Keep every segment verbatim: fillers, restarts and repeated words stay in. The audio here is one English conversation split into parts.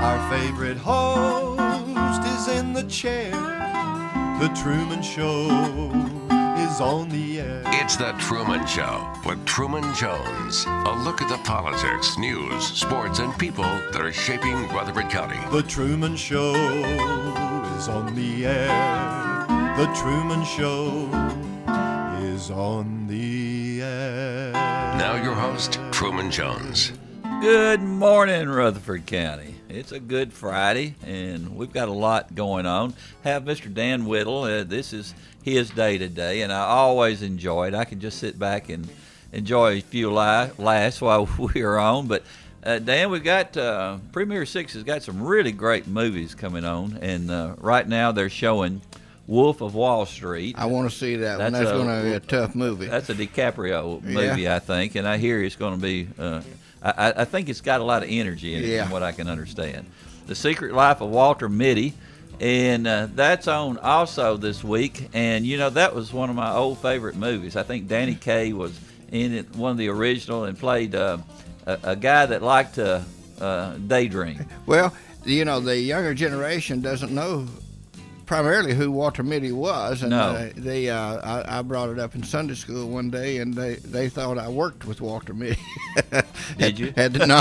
Our favorite host is in the chair. The Truman Show is on the air. It's The Truman Show with Truman Jones. A look at the politics, news, sports, and people that are shaping Rutherford County. The Truman Show is on the air. The Truman Show is on the air. Now your host, Truman Jones. Good morning, Rutherford County. It's a good Friday, and we've got a lot going on. Have Mister Dan Whittle. Uh, this is his day today, and I always enjoy it. I can just sit back and enjoy a few li- laughs while we're on. But, uh, Dan, we've got uh, Premier Six has got some really great movies coming on, and uh, right now they're showing Wolf of Wall Street. I want to see that That's one. That's a- going to be a tough movie. That's a DiCaprio movie, Yeah. I think, and I hear it's going to be. Uh, I, I think it's got a lot of energy in it, Yeah. from what I can understand. The Secret Life of Walter Mitty, and uh, that's on also this week. And you know that was one of my old favorite movies. I think Danny Kaye was in it, one of the original, and played uh, a, a guy that liked to uh, daydream. Well, you know, the younger generation doesn't know primarily who Walter Mitty was, and No. uh, they uh, I, I brought it up in Sunday school one day, and they, they thought I worked with Walter Mitty. Did you? Had to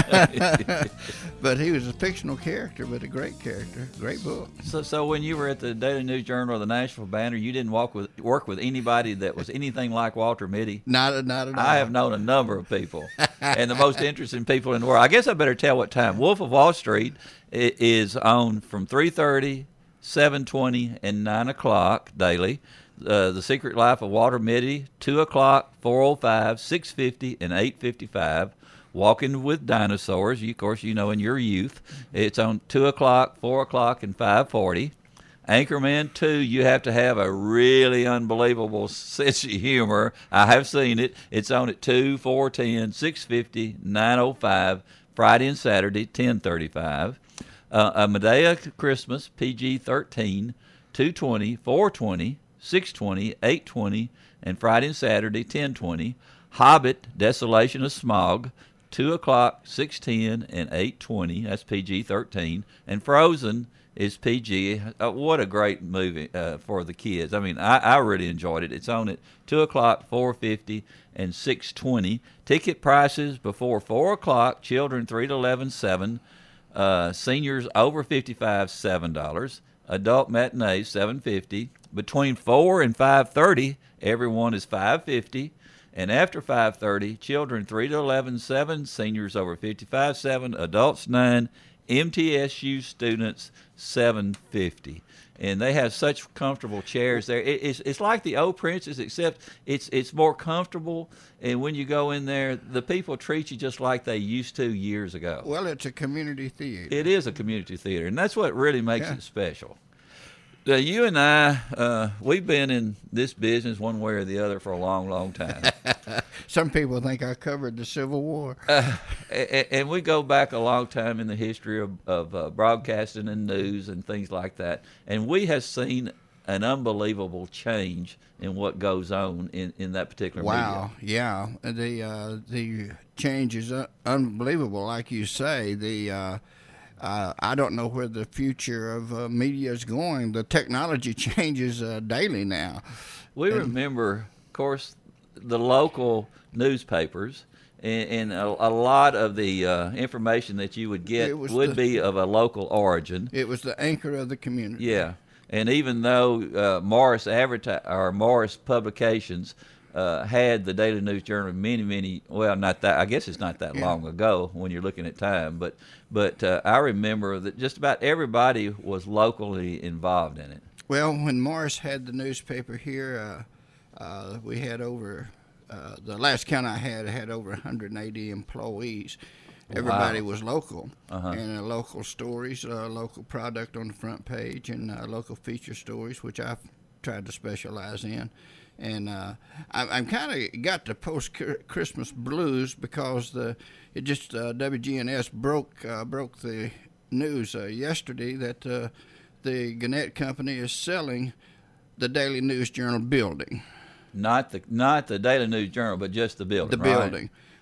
know. But he was a fictional character, but a great character, great book. So, so when you were at the Daily News Journal or the Nashville Banner, you didn't walk with work with anybody that was anything like Walter Mitty? Not not at all. I have known a number of people, and the most interesting people in the world. I guess I better tell what time. Wolf of Wall Street i- is on from three thirty, seven twenty, and nine o'clock daily. Uh, the Secret Life of Walter Mitty, two o'clock, four oh five, six fifty, and eight fifty-five. Walking with Dinosaurs, you, of course, you know in your youth. It's on two o'clock, four o'clock, and five forty. Anchorman two, you have to have a really unbelievable sense of humor. I have seen it. It's on at two, four ten, six fifty, nine oh five, Friday and Saturday, ten thirty-five. Uh, a Medea Christmas, P G thirteen, two twenty, four twenty, six twenty, eight twenty, and Friday and Saturday, ten twenty. Hobbit, Desolation of Smog, two o'clock, six ten, and eight twenty. That's P G thirteen. And Frozen is P G. Uh, what a great movie uh, for the kids. I mean, I, I really enjoyed it. It's on at two o'clock, four fifty, and six twenty. Ticket prices before four o'clock, children three to eleven, seven. Uh, seniors over fifty-five, seven dollars. Adult matinee, seven fifty. Between four and five thirty, everyone is five fifty. And after five thirty, children three to eleven, seven, seniors over fifty-five, seven, adults nine, M T S U students seven fifty. And they have such comfortable chairs there. It, it's it's like the old Princess, except it's it's more comfortable. And when you go in there, the people treat you just like they used to years ago. Well, it's a community theater. It is a community theater, and that's what really makes Yeah. it special. Uh, you and I, uh, we've been in this business one way or the other for a long, long time. Some people think I covered the Civil War. uh, and, and we go back a long time in the history of, of uh, broadcasting and news and things like that. And we have seen an unbelievable change in what goes on in, in that particular Wow, yeah, the uh, the change is uh, unbelievable. Like you say, the uh, uh, I don't know where the future of uh, media is going. The technology changes uh, daily now. We And- remember, of course, the local newspapers, and, and a, a lot of the uh, information that you would get It was would the- be of a local origin. It was the anchor of the community. Yeah, and even though uh, Morris Adverti- or Morris Publications uh, had the Daily News Journal many, many, well, not that, I guess it's not that Yeah. long ago when you're looking at time, but but uh, I remember that just about everybody was locally involved in it. Well, when Morris had the newspaper here, uh, uh, we had over, uh, the last count I had, I had over one hundred eighty employees. Everybody Wow. was local, Uh-huh. and uh, local stories, uh, local product on the front page, and uh, local feature stories, which I've tried to specialize in. And uh, I, I'm kind of got the post-Christmas blues because the it just uh, W G N S broke uh, broke the news uh, yesterday that uh, the Gannett Company is selling the Daily News Journal building. Not the not the Daily News Journal, but just the building. The right? building.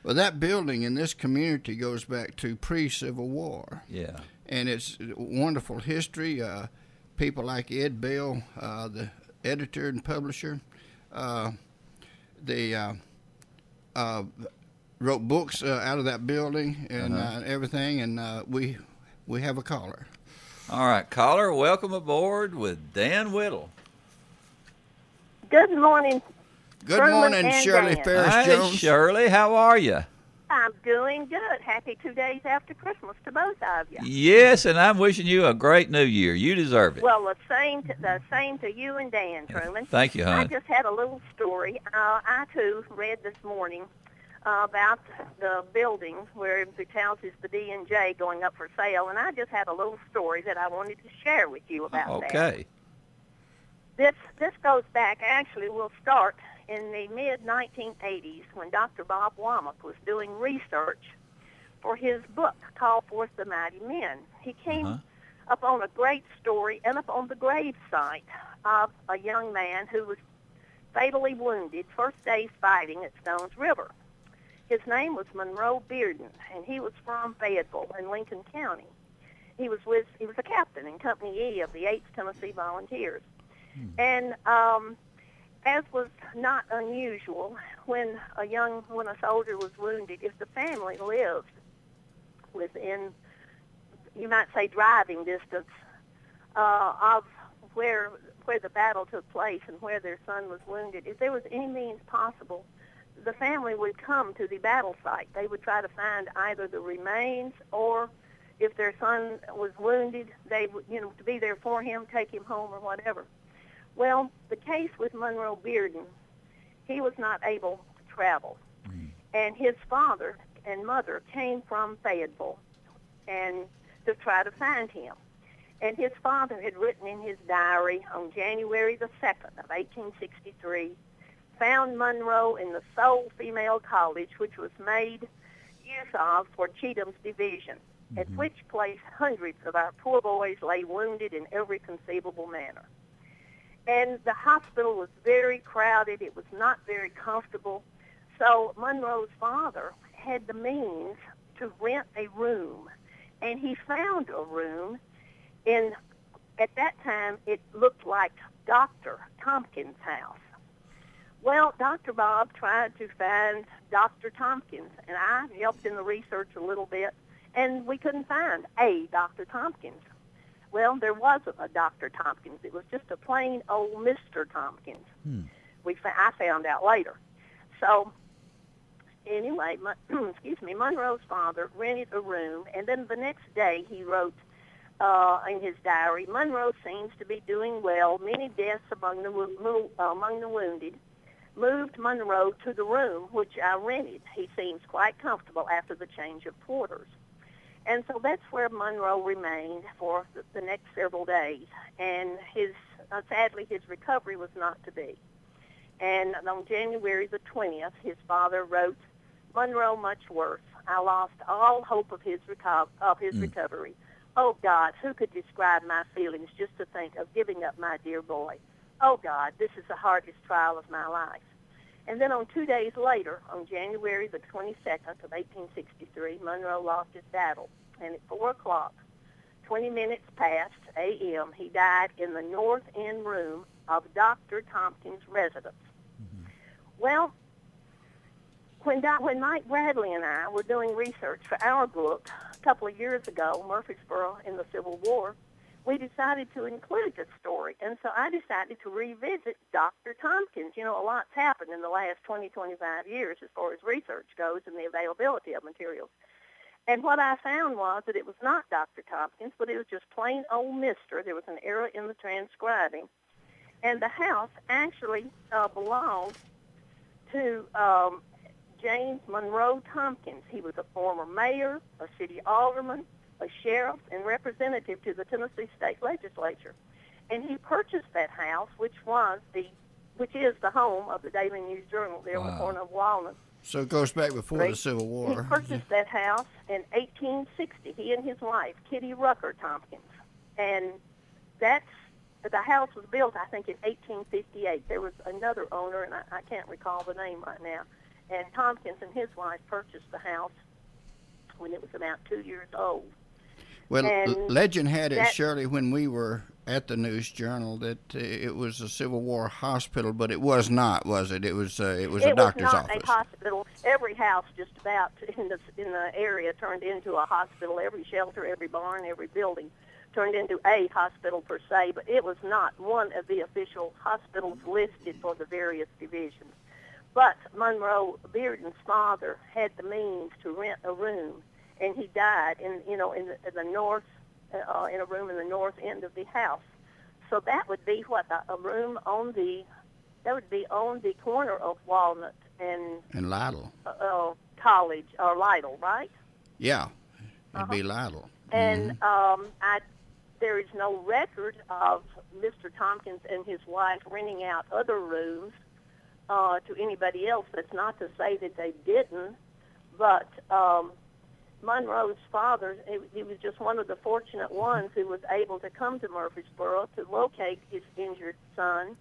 Well, that building in this community goes back to pre-Civil War. Yeah. And it's wonderful history. Uh, people like Ed Bell, uh, the editor and publisher, uh, they uh, uh, wrote books uh, out of that building and Uh-huh. uh, everything. And uh, we we have a caller. All right, caller, welcome aboard with Dan Whittle. Good morning. Good Truman morning, and Shirley Dan. Ferris Hey, Jones. Shirley, how are you? I'm doing good. Happy two days after Christmas to both of you. Yes, and I'm wishing you a great new year. You deserve it. Well, the same to, the same to you and Dan, Truman. Thank you, I hon. just had a little story. Uh, I, too, read this morning uh, about the building where it tells us the D and J going up for sale, and I just had a little story that I wanted to share with you about that. Okay. This this goes back, actually, we'll start in the mid nineteen eighties when Doctor Bob Womack was doing research for his book, Call Forth the Mighty Men. He came Uh-huh. upon a great story and upon the grave site of a young man who was fatally wounded first day's fighting at Stones River. His name was Monroe Bearden, and he was from Fayetteville in Lincoln County. He was with he was a captain in Company E of the eighth Tennessee Volunteers. And um, as was not unusual, when a young, when a soldier was wounded, if the family lived within, you might say, driving distance uh, of where where the battle took place and where their son was wounded, if there was any means possible, the family would come to the battle site. They would try to find either the remains or, if their son was wounded, they would, you know, to be there for him, take him home or whatever. Well, the case with Monroe Bearden, he was not able to travel. Mm. And his father and mother came from Fayetteville and to try to find him. And his father had written in his diary on January the second of eighteen sixty-three, found Monroe in the sole female college which was made use of for Cheatham's division, mm-hmm. at which place hundreds of our poor boys lay wounded in every conceivable manner. And the hospital was very crowded. It was not very comfortable. So Monroe's father had the means to rent a room. And he found a room in, at that time, it looked like Doctor Tompkins' house. Well, Doctor Bob tried to find Doctor Tompkins, and I helped in the research a little bit, and we couldn't find a Doctor Tompkins. Well, there wasn't a Doctor Tompkins. It was just a plain old Mister Tompkins. Hmm. We fa- I found out later. So, anyway, Mon- excuse me, Monroe's father rented a room, and then the next day he wrote uh, in his diary, Monroe seems to be doing well. Many deaths among the wo- mo- uh, among the wounded. Moved Monroe to the room which I rented. He seems quite comfortable after the change of quarters. And so that's where Monroe remained for the, the next several days. And his, uh, sadly, his recovery was not to be. And on January the twentieth, his father wrote, Monroe, much worse. I lost all hope of his, reco- of his mm. recovery. Oh, God, who could describe my feelings just to think of giving up my dear boy? Oh, God, this is the hardest trial of my life. And then on two days later, on January the twenty-second of eighteen sixty-three, Monroe lost his battle. And at four o'clock, twenty minutes past a m, he died in the north end room of Doctor Tompkins' residence. Mm-hmm. Well, when, Do- when Mike Bradley and I were doing research for our book a couple of years ago, Murfreesboro in the Civil War, we decided to include this story. And so I decided to revisit Doctor Tompkins. You know, a lot's happened in the last twenty, twenty-five years as far as research goes and the availability of materials. And what I found was that it was not Doctor Tompkins, but it was just plain old Mister There was an error in the transcribing. And the house actually uh, belonged to um, James Monroe Tompkins. He was a former mayor, a city alderman, a sheriff, and representative to the Tennessee State Legislature. And he purchased that house, which was the, which is the home of the Daily News Journal there wow. on the corner of Walnut. So it goes back before Right. the Civil War. He purchased that house in eighteen sixty, he and his wife, Kitty Rucker Tompkins. And that's, the house was built, I think, in eighteen fifty-eight. There was another owner, and I, I can't recall the name right now. and Tompkins and his wife purchased the house when it was about two years old. Well, And l- legend had it, that- Shirley, when we were at the News Journal, that uh, it was a Civil War hospital, but it was not, was it? It was uh, it was a It doctor's was not office. a hospital. Every house just about in the in the area turned into a hospital. Every shelter, every barn, every building turned into a hospital per se, but it was not one of the official hospitals listed for the various divisions. But Monroe Bearden's father had the means to rent a room, and he died in you know in the, in the north uh, in a room in the north end of the house. So that would be what a, a room on the that would be on the corner of Walnut and And Lytle. uh, uh, College or Lytle, right? Yeah, it'd be Lytle. And Mm-hmm. um, I, there is no record of Mister Tompkins and his wife renting out other rooms uh, to anybody else. That's not to say that they didn't, but um, Monroe's father, he, he was just one of the fortunate ones who was able to come to Murfreesboro to locate his injured son,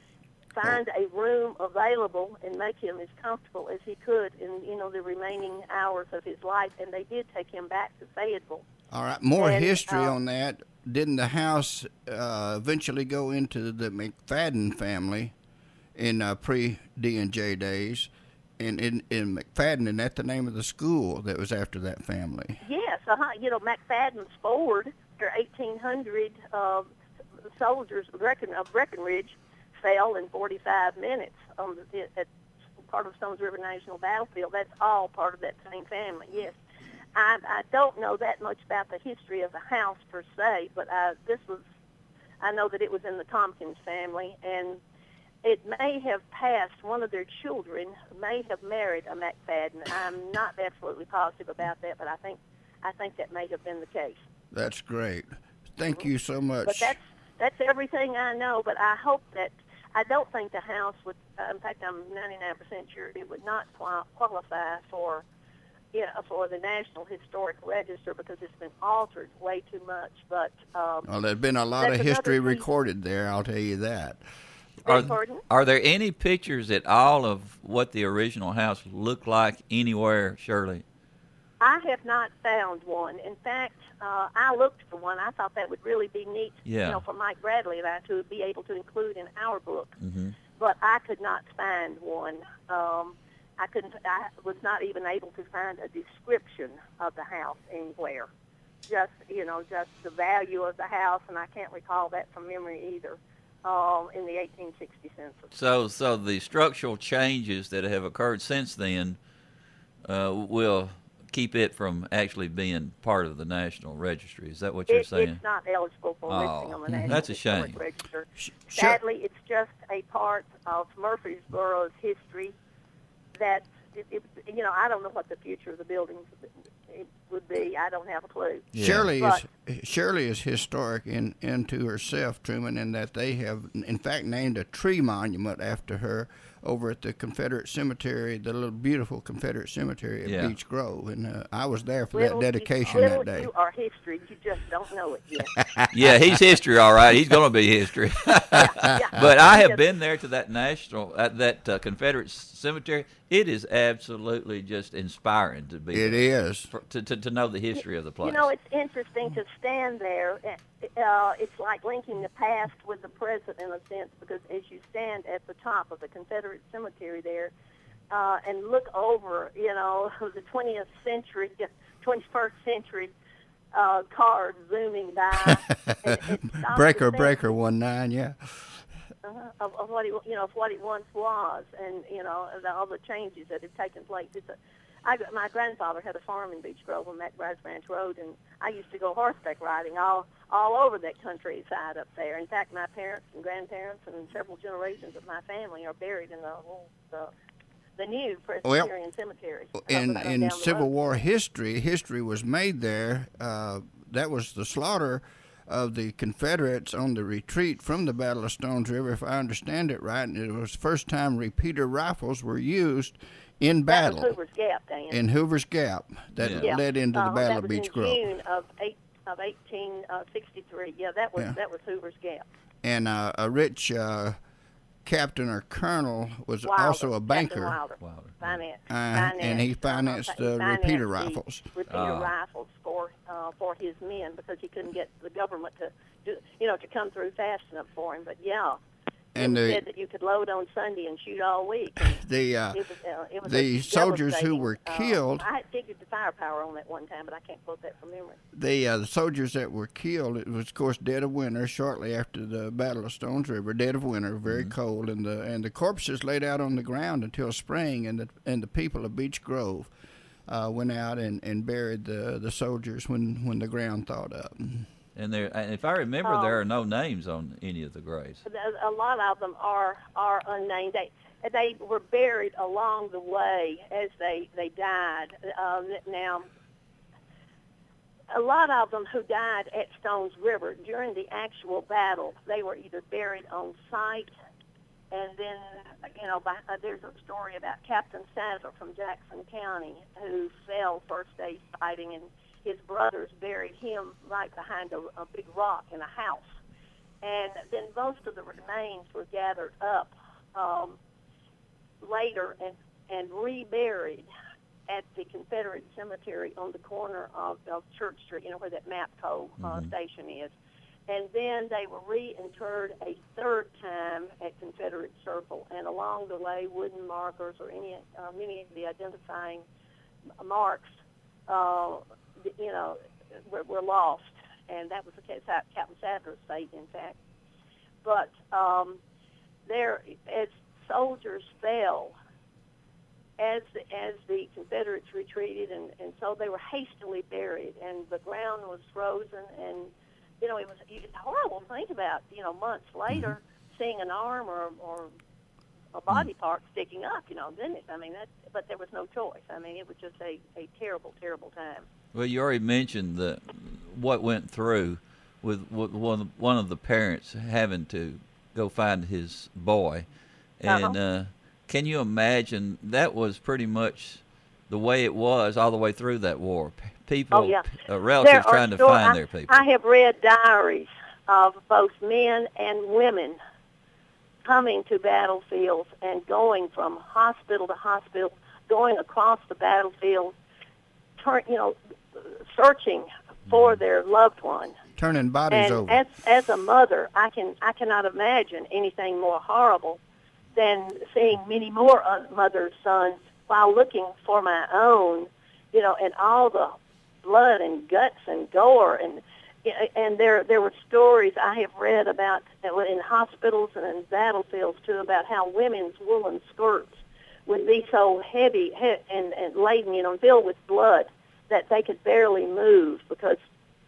find a room available, and make him as comfortable as he could in, you know, the remaining hours of his life. And they did take him back to Fayetteville. All right, more And, history uh, on that. Didn't the house uh, eventually go into the McFadden family in uh, pre-D and J days? And in, in McFadden, and that's the name of the school that was after that family. Yes, uh-huh. You know, McFadden's Ford, their eighteen hundred uh, soldiers of, Brecken, of Breckenridge fell in forty-five minutes on the, at part of Stones River National Battlefield. That's all part of that same family, yes. I, I don't know that much about the history of the house per se, but I, this was, I know that it was in the Tompkins family, and it may have passed, one of their children may have married a McFadden. I'm not absolutely positive about that, but I think I think that may have been the case. That's great. Thank you so much. But that's that's everything I know, but I hope that, I don't think the house would, uh, in fact, I'm ninety-nine percent sure it would not qual- qualify for, you know, for the National Historic Register because it's been altered way too much. But um, Well, there's been a lot that's of history another piece- recorded there, I'll tell you that. Are, Beg pardon? are there any pictures at all of what the original house looked like anywhere, Shirley? I have not found one. In fact, uh, I looked for one. I thought that would really be neat, Yeah. you know, for Mike Bradley and I to be able to include in our book. Mm-hmm. But I could not find one. Um, I couldn't. I was not even able to find a description of the house anywhere. Just, you know, just the value of the house, and I can't recall that from memory either. Um, in the eighteen sixty census. So, so the structural changes that have occurred since then uh, will keep it from actually being part of the National Registry. Is that what you're It, saying? it's not eligible for Oh, listing on the National that's a Historic shame. Register. Sh- Sadly, it's just a part of Murfreesboro's history that, it, it, you know, I don't know what the future of the buildings it would be. I don't have a clue. Yeah. Shirley But- is Shirley is historic in into herself, Truman, in that they have, in fact, named a tree monument after her over at the Confederate Cemetery, the little beautiful Confederate Cemetery at Yeah. Beech Grove, and uh, I was there for Little that you- dedication little that day. You are history. You just don't know it yet. Yeah, he's history, all right. He's going to be history. Yeah. But I have Just- been there to that national, uh, that uh, Confederate cemetery. It is absolutely just inspiring to be It there, is. for, to, to to know the history of the place. You know, it's interesting to stand there. Uh, it's like linking the past with the present in a sense, because as you stand at the top of the Confederate cemetery there uh, and look over, you know, the twentieth century, twenty-first century uh, cars zooming by. and it stops to breaker, think, breaker, one nine, yeah. uh, of, of what it, you know, of what it once was, and you know, the, all the changes that have taken place. It's a, I, my grandfather had a farm in Beech Grove on McBride's Ranch Road, and I used to go horseback riding all all over that countryside up there. In fact, my parents and grandparents and several generations of my family are buried in the the, the new Presbyterian cemetery. uh, In that are in down the Civil road. War history, history was made there. Uh, that was the slaughter of the Confederates on the retreat from the Battle of Stones River, if I understand it right. And it was the first time repeater rifles were used in That battle was Hoover's Gap, Dan. in Hoover's Gap. That Yeah. Yeah. led into the Uh, Battle that of was Beech in Grove. June of eight of eighteen sixty-three. Yeah, that was Yeah. that was Hoover's Gap. And uh, a rich uh, captain or colonel was Wilder, also a Captain banker. Wilder. Wilder. Finance, Uh, finance, and he financed uh, the he financed repeater the rifles. Repeater Oh. rifles for uh, for his men because he couldn't get the government to do, you know, to come through fast enough for him. But yeah, And it the- said that you could load on Sunday and shoot all week. And The uh, it was, uh, it was the a soldiers who devastating, were uh, killed- I had figured the firepower on that one time, but I can't quote that from memory. the uh, the soldiers that were killed, it was of course dead of winter, shortly after the Battle of Stones River. Dead of winter, very cold, and the and the corpses laid out on the ground until spring, and the and the people of Beech Grove uh, went out and, and buried the the soldiers when, when the ground thawed up. And there, and if I remember, Oh. there are no names on any of the graves. A lot of them are are unnamed. They they were buried along the way as they they died. Um, now, a lot of them who died at Stones River during the actual battle, they were either buried on site, and then you know by, uh, there's a story about Captain Sadler from Jackson County who fell first day fighting, and his brothers buried him right behind a, a big rock in a house. And then most of the remains were gathered up um, later and, and reburied at the Confederate cemetery on the corner of, of Church Street, you know, where that MAPCO uh, Mhm. station is. And then they were reinterred a third time at Confederate Circle, and along the way, wooden markers or any uh, many of the identifying marks, uh, you know, were, were lost. And that was the case at Captain Sadler's fate, in fact. But um, there, as soldiers fell, as the, as the Confederates retreated, and, and so they were hastily buried, and the ground was frozen, and you know it was it's horrible to think about. You know, months later, seeing an arm or or a body part sticking up. You know, then it, I mean that, but there was no choice. I mean, it was just a, a terrible, terrible time. Well, you already mentioned the what went through with, with one one of the parents having to go find his boy, and Uh-huh. uh, can you imagine that was pretty much the way it was all the way through that war? P- People, Oh, yeah. uh, relatives There are trying to sto- find I, their people. I have read diaries of both men and women coming to battlefields and going from hospital to hospital, going across the battlefield, turn, you know, searching for their loved one. Turning bodies And over. as as a mother, I can I cannot imagine anything more horrible than seeing many more uh, mothers' sons while looking for my own, you know, and all the blood and guts and gore, and and there there were stories I have read about in hospitals and in battlefields too about how women's woolen skirts would be so heavy he- and, and laden, you know, filled with blood that they could barely move because,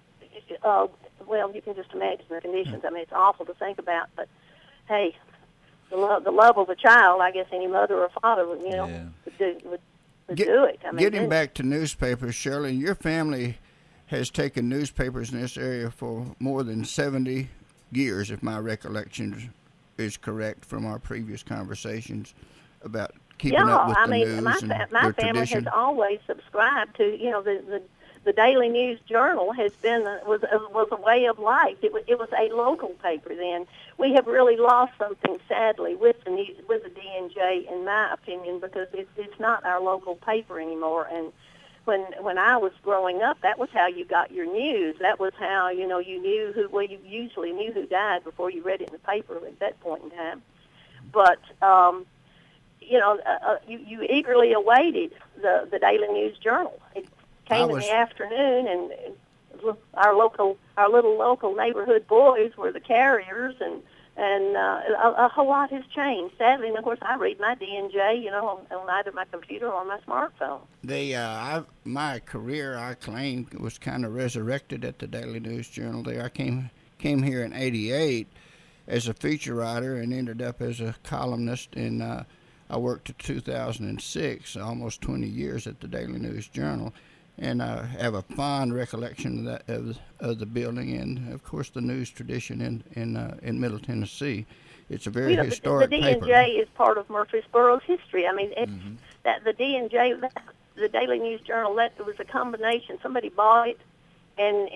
uh, well, you can just imagine the conditions. I mean, it's awful to think about, but hey, the love, the love of a child, I guess any mother or father would, you know, Yeah. would do, would, would Get- do it. I mean, Getting then- back to newspapers, Shirley, your family has taken newspapers in this area for more than seventy years, if my recollection is correct from our previous conversations about keeping yeah, up with I the mean, news my, and fa- my their family tradition. has always subscribed to, you know, the, the the Daily News Journal has been was was a way of life. It was it was a local paper then. We have really lost something sadly with the news, with the D N J, in my opinion, because it's it's not our local paper anymore. And when when I was growing up, that was how you got your news. That was how, you know, you knew who. Well, you usually knew who died before you read it in the paper at that point in time. But um, you know, uh, uh, you, you eagerly awaited the, the Daily News Journal. It I came was- in the afternoon, and, and our local, our little local neighborhood boys were the carriers, and and uh, a, a whole lot has changed. Sadly, and of course, I read my D N J, you know, on, on either my computer or my smartphone. They, uh, I, my career, I claim, was kind of resurrected at the Daily News Journal. There, I came came here in eighty-eight as a feature writer and ended up as a columnist. And uh, I worked to two thousand six, almost twenty years at the Daily News Journal, and I have a fond recollection of that of, of the building and, of course, the news tradition in in uh, in Middle Tennessee. It's a very You know, the, historic the D N J paper. is part of Murfreesboro's history. I mean, it's, that the D N J, that, the Daily News Journal, that it was a combination. Somebody bought it, and it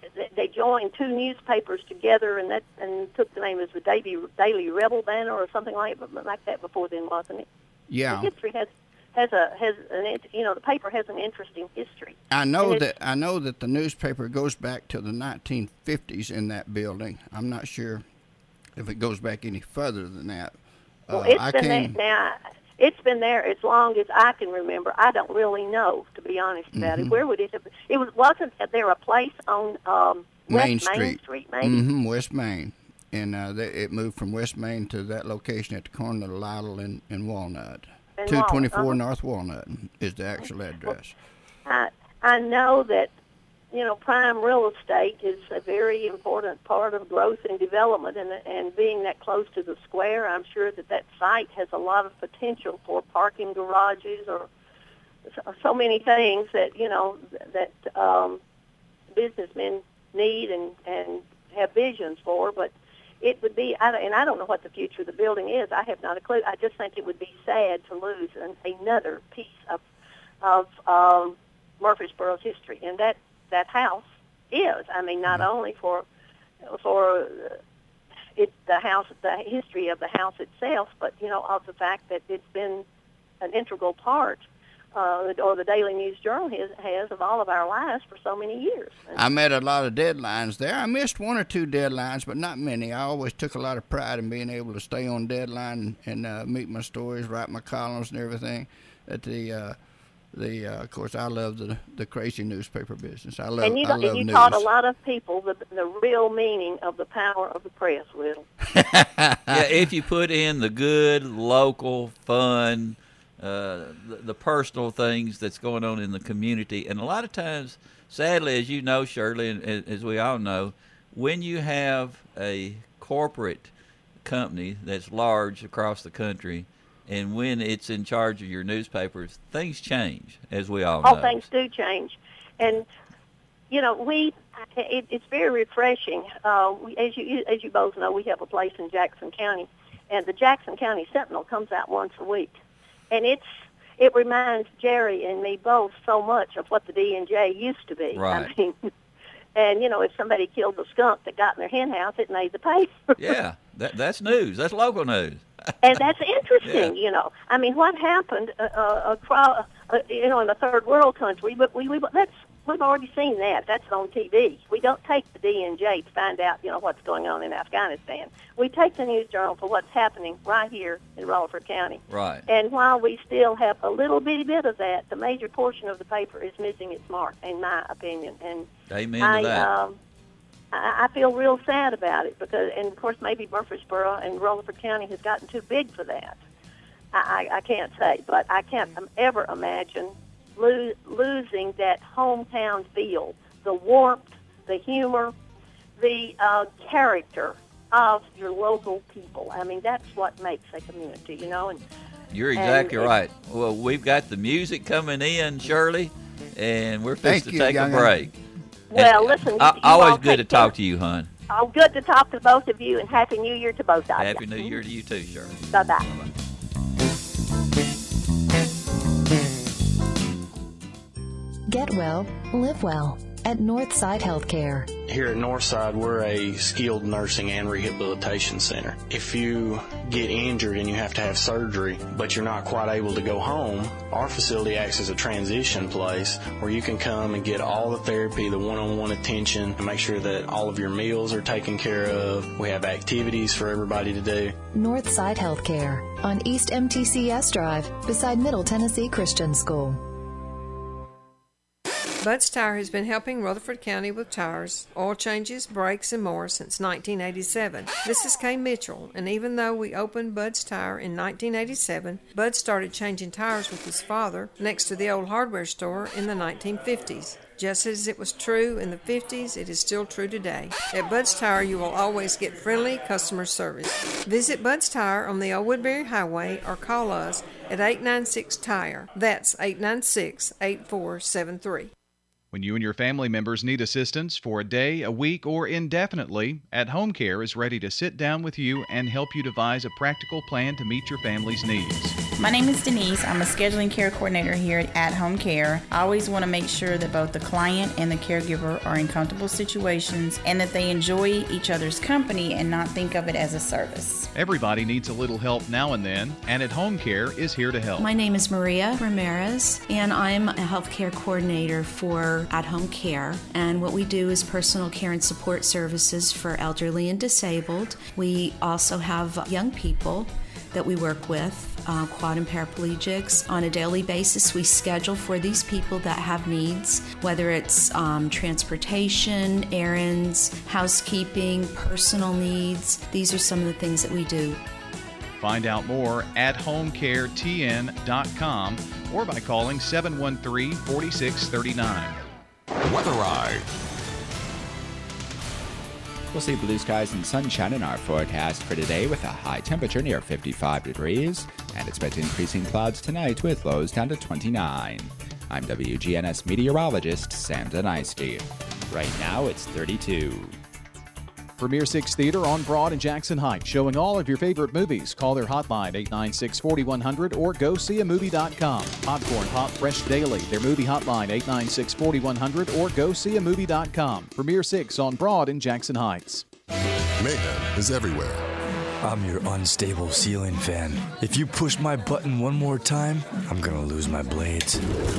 they joined two newspapers together, and that and took the name as the Daily Daily Rebel Banner or something like like that before then, wasn't it? Yeah. The history has has a has an you know the paper has an interesting history. I know that I know that the newspaper goes back to the nineteen fifties in that building. I'm not sure if it goes back any further than that. Well, uh, it's I been came, there now. It's been there as long as I can remember. I don't really know, to be honest about Mm-hmm. it. Where would it have been? It was wasn't there a place on um, West Main Street. Main Street, maybe? Mm-hmm, West Main. And uh, they, it moved from West Main to that location at the corner of Lytle and, and Walnut. And two twenty-four Walnut, uh-huh. North Walnut is the actual address. I I know that, you know, prime real estate is a very important part of growth and development, and and being that close to the square, I'm sure that that site has a lot of potential for parking garages or so, so many things that, you know, that um, businessmen need and, and have visions for, but it would be, I, and I don't know what the future of the building is. I have not a clue. I just think it would be sad to lose an, another piece of of um, Murfreesboro's history, and that that house is. I mean, not only for for it the house, the history of the house itself, but you know, of the fact that it's been an integral part, uh, or the Daily News Journal has, has of all of our lives for so many years. And I met a lot of deadlines there. I missed one or two deadlines, but not many. I always took a lot of pride in being able to stay on deadline and uh, meet my stories, write my columns and everything. At the uh, the uh, of course, I love the the crazy newspaper business. I love and you, I love and you news. taught a lot of people the the real meaning of the power of the press, Will. Yeah, if you put in the good, local, fun, uh, the, the personal things that's going on in the community. And a lot of times, sadly, as you know, Shirley, and as as we all know, when you have a corporate company that's large across the country, and when it's in charge of your newspapers, things change, as we all know. All things do change. And, you know, we, it, it's very refreshing. Uh, we, as you as you both know, we have a place in Jackson County, and the Jackson County Sentinel comes out once a week. And it's it reminds Jerry and me both so much of what the D and J used to be. Right. I mean, and, you know, if somebody killed the skunk that got in their hen house, it made the paper. Yeah, that, that's news. That's local news. And that's interesting, Yeah. you know. I mean, what happened uh, uh, across, uh, you know, in a third world country? But we, we that's we've already seen that. That's on T V. We don't take the D and J to find out, you know, what's going on in Afghanistan. We take the News Journal for what's happening right here in Rutherford County. Right. And while we still have a little bitty bit of that, the major portion of the paper is missing its mark, in my opinion. And Amen I, to that. Um, I, I feel real sad about it because, and of course, maybe Murfreesboro and Rutherford County has gotten too big for that. I, I, I can't say, but I can't ever imagine lo- losing that hometown feel, the warmth, the humor, the uh, character of your local people. I mean, that's what makes a community, you know. And You're exactly and, right. Well, we've got the music coming in, Shirley, and we're Thank fixing to you, take a young'un. break. Well, And listen, I, you always all good to take talk care. to you, hon. Oh, good to talk to both of you, and Happy New Year to both of you. Happy New Year to you too, Shirley. Bye-bye. Get well, live well at Northside Healthcare. Here at Northside, we're a skilled nursing and rehabilitation center. If you get injured and you have to have surgery, but you're not quite able to go home, our facility acts as a transition place where you can come and get all the therapy, the one-on-one attention, and make sure that all of your meals are taken care of. We have activities for everybody to do. Northside Healthcare on East M T C S Drive beside Middle Tennessee Christian School. Bud's Tire has been helping Rutherford County with tires, oil changes, brakes, and more since nineteen eighty-seven. This is Kay Mitchell, and even though we opened Bud's Tire in nineteen eighty-seven, Bud started changing tires with his father next to the old hardware store in the nineteen fifties. Just as it was true in the fifties, it is still true today. At Bud's Tire, you will always get friendly customer service. Visit Bud's Tire on the Old Woodbury Highway or call us at eight nine six tire. That's eight nine six, eight four seven three. When you and your family members need assistance for a day, a week, or indefinitely, At Home Care is ready to sit down with you and help you devise a practical plan to meet your family's needs. My name is Denise. I'm a scheduling care coordinator here at At Home Care. I always want to make sure that both the client and the caregiver are in comfortable situations and that they enjoy each other's company and not think of it as a service. Everybody needs a little help now and then, and At Home Care is here to help. My name is Maria Ramirez, and I'm a healthcare coordinator for At Home Care. And what we do is personal care and support services for elderly and disabled. We also have young people that we work with, uh, quad and paraplegics. On a daily basis, we schedule for these people that have needs, whether it's um, transportation, errands, housekeeping, personal needs. These are some of the things that we do. Find out more at home care t n dot com or by calling seven one three, four six three nine. Weather Eye. We'll see blue skies and sunshine in our forecast for today with a high temperature near fifty-five degrees and expect increasing clouds tonight with lows down to twenty-nine. I'm W G N S meteorologist Sam Deniski. Right now it's thirty-two. Premier Six Theater on Broad in Jackson Heights, showing all of your favorite movies. Call their hotline eight nine six, four one zero zero or go see a movie dot com. Popcorn Pop Fresh Daily, their movie hotline eight nine six, four one zero zero or go see a movie dot com. Premier Six on Broad in Jackson Heights. Mayhem is everywhere. I'm your unstable ceiling fan. If you push my button one more time, I'm gonna lose my blades.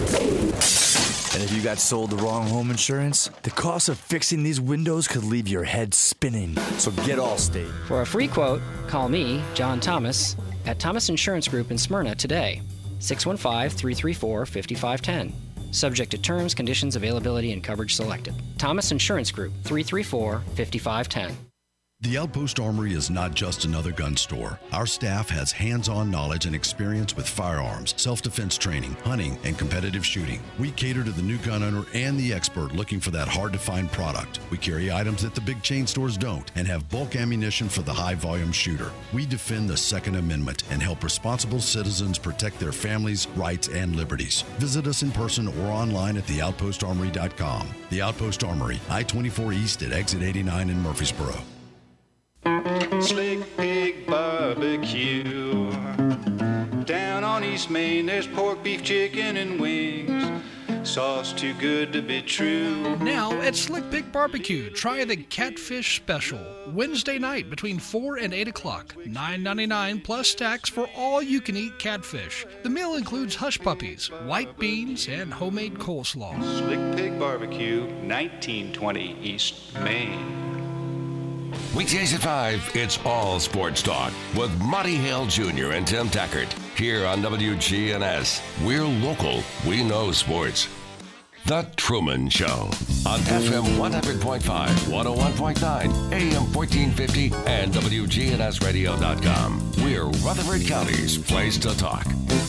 And if you got sold the wrong home insurance, the cost of fixing these windows could leave your head spinning. So get Allstate. For a free quote, call me, John Thomas, at Thomas Insurance Group in Smyrna today. six one five, three three four, five five one zero. Subject to terms, conditions, availability, and coverage selected. Thomas Insurance Group, three three four, five five one zero. The Outpost Armory is not just another gun store. Our staff has hands-on knowledge and experience with firearms, self-defense training, hunting, and competitive shooting. We cater to the new gun owner and the expert looking for that hard-to-find product. We carry items that the big chain stores don't and have bulk ammunition for the high-volume shooter. We defend the Second Amendment and help responsible citizens protect their families, rights, and liberties. Visit us in person or online at the outpost armory dot com. The Outpost Armory, I twenty-four East at Exit eighty-nine in Murfreesboro. Slick Pig Barbecue. Down on East Main, there's pork, beef, chicken, and wings. Sauce too good to be true. Now at Slick Pig Barbecue, try the Catfish Special. Wednesday night between four and eight o'clock. nine ninety-nine plus tax for all you can eat catfish. The meal includes hush puppies, white beans, and homemade coleslaw. Slick Pig Barbecue, nineteen twenty East Main. Weekdays at five, it's all sports talk with Monty Hale Junior and Tim Tackert here on W G N S. We're local. We know sports. The Truman Show on F M one hundred point five, one oh one point nine, A M fourteen fifty, and W G N S radio dot com. We're Rutherford County's place to talk.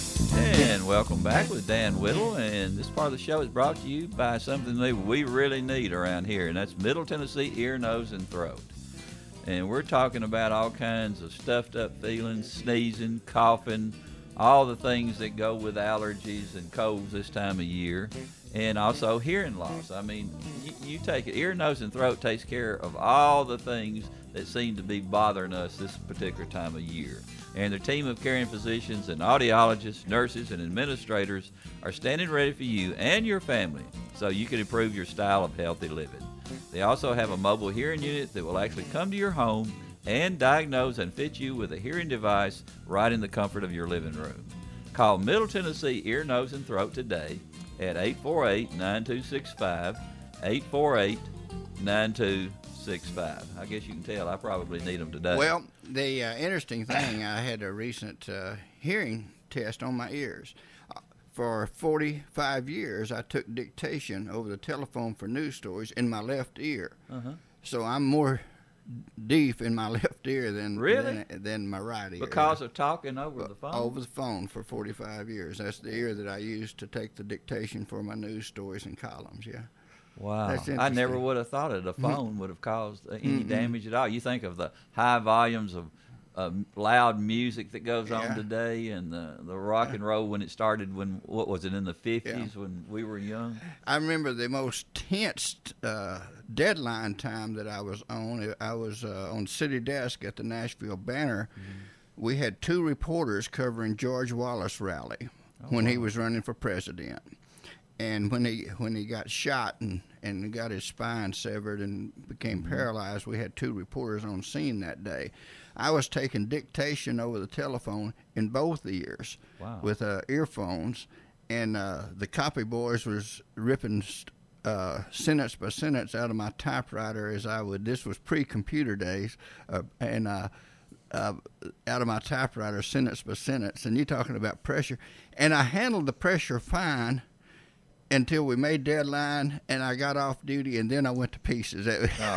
And welcome back with Dan Whittle, and this part of the show is brought to you by something that we really need around here, and that's Middle Tennessee Ear, Nose, and Throat. And we're talking about all kinds of stuffed up feelings, sneezing, coughing, all the things that go with allergies and colds this time of year, and also hearing loss. I mean, you, you take it, ear, nose, and throat takes care of all the things that seem to be bothering us this particular time of year. And their team of caring physicians and audiologists, nurses, and administrators are standing ready for you and your family so you can improve your style of healthy living. They also have a mobile hearing unit that will actually come to your home and diagnose and fit you with a hearing device right in the comfort of your living room. Call Middle Tennessee Ear, Nose, and Throat today at eight four eight, nine two six five, eight four eight, nine two six five. I guess you can tell I probably need them today. Well, the uh, interesting thing, I had a recent uh, hearing test on my ears. For forty-five years, I took dictation over the telephone for news stories in my left ear. Uh-huh. So I'm more deaf in my left ear than really? than, than my right ear. Because of talking over the phone? Over the phone for forty-five years. That's the ear that I used to take the dictation for my news stories and columns, yeah. Wow. I never would have thought that a phone would have caused any mm-hmm. damage at all. You think of the high volumes of Uh, loud music that goes yeah. on today, and the the rock and roll when it started. When what was it in the fifties yeah. when we were young? I remember the most tense uh, deadline time that I was on. I was uh, on city desk at the Nashville Banner, mm-hmm. we had two reporters covering George Wallace rally oh, when wow. he was running for president. And when he when he got shot and, and got his spine severed and became mm-hmm. paralyzed, we had two reporters on scene that day. I was taking dictation over the telephone in both ears wow. with uh, earphones, and uh, the copy boys was ripping uh, sentence by sentence out of my typewriter as I would. This was pre-computer days, uh, and uh, uh, out of my typewriter, sentence by sentence. And you're talking about pressure. And I handled the pressure fine until we made deadline, and I got off duty, and then I went to pieces.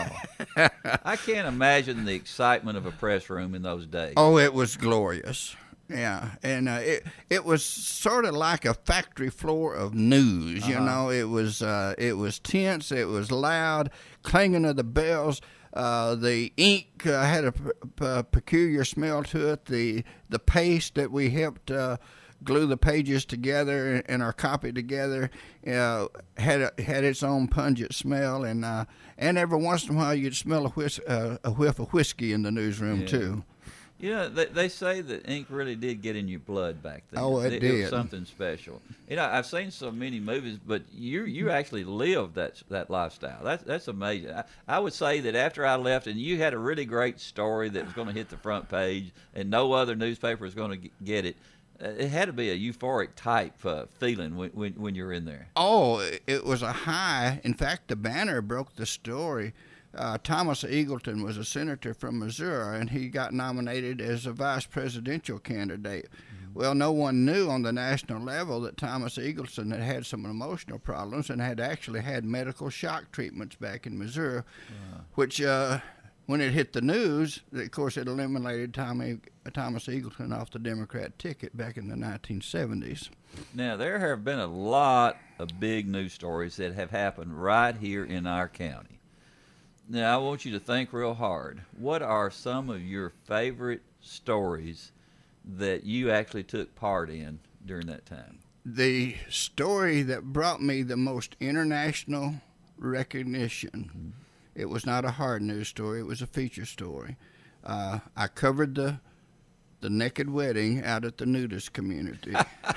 Oh. I can't imagine the excitement of a press room in those days. Oh, it was glorious. Yeah, and uh, it it was sort of like a factory floor of news. You uh-huh. know, it was uh, it was tense, it was loud, clanging of the bells. Uh, the ink uh, had a, p- a peculiar smell to it. The the paste that we helped Uh, glue the pages together and our copy together uh, had a, had its own pungent smell, and uh, and every once in a while you'd smell a, whis- uh, a whiff of whiskey in the newsroom yeah. too. You know, they, they say that ink really did get in your blood back then. Oh, it, it did. It was something special. You know, I've seen so many movies, but you you actually lived that that lifestyle. That's that's amazing. I, I would say that after I left, and you had a really great story that was going to hit the front page, and no other newspaper was going to get it. It had to be a euphoric type uh, feeling when, when when you're in there. Oh, it was a high. In fact, the banner broke the story. Uh, Thomas Eagleton was a senator from Missouri, and he got nominated as a vice presidential candidate. Mm-hmm. Well, no one knew on the national level that Thomas Eagleton had had some emotional problems and had actually had medical shock treatments back in Missouri, wow. which... Uh, When it hit the news, of course, it eliminated Tommy, Thomas Eagleton off the Democrat ticket back in the nineteen seventies. Now, there have been a lot of big news stories that have happened right here in our county. Now, I want you to think real hard. What are some of your favorite stories that you actually took part in during that time? The story that brought me the most international recognition, mm-hmm. It was not a hard news story. It was a feature story. Uh, I covered the the naked wedding out at the nudist community.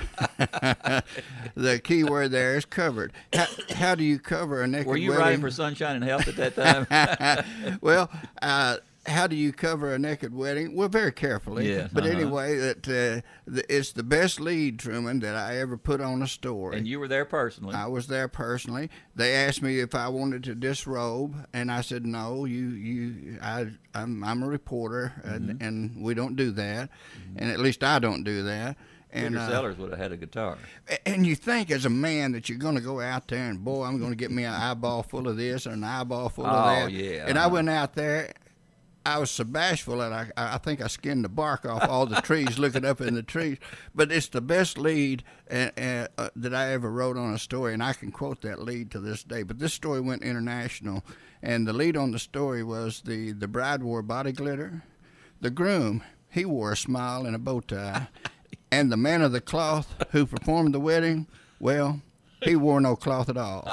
The key word there is covered. How, how do you cover a naked wedding? Were you wedding? writing for Sunshine and Health at that time? Well, uh, how do you cover a naked wedding? Well, very carefully. Yeah, but uh-huh. anyway, that uh, the, it's the best lead, Truman, that I ever put on a story. And you were there personally. I was there personally. They asked me if I wanted to disrobe, and I said no. You, you, I, I'm, I'm a reporter, mm-hmm. and, and we don't do that, mm-hmm. and at least I don't do that. And uh, Sellers would have had a guitar. And you think as a man that you're going to go out there and, boy, I'm going to get me an eyeball full of this and an eyeball full of oh, that. Oh, yeah. And I went out there. I was so bashful that I, I think I skinned the bark off all the trees, looking up in the trees. But it's the best lead uh, uh, that I ever wrote on a story, and I can quote that lead to this day. But this story went international, and the lead on the story was the, the bride wore body glitter. The groom, he wore a smile and a bow tie. And the man of the cloth who performed the wedding, well, he wore no cloth at all.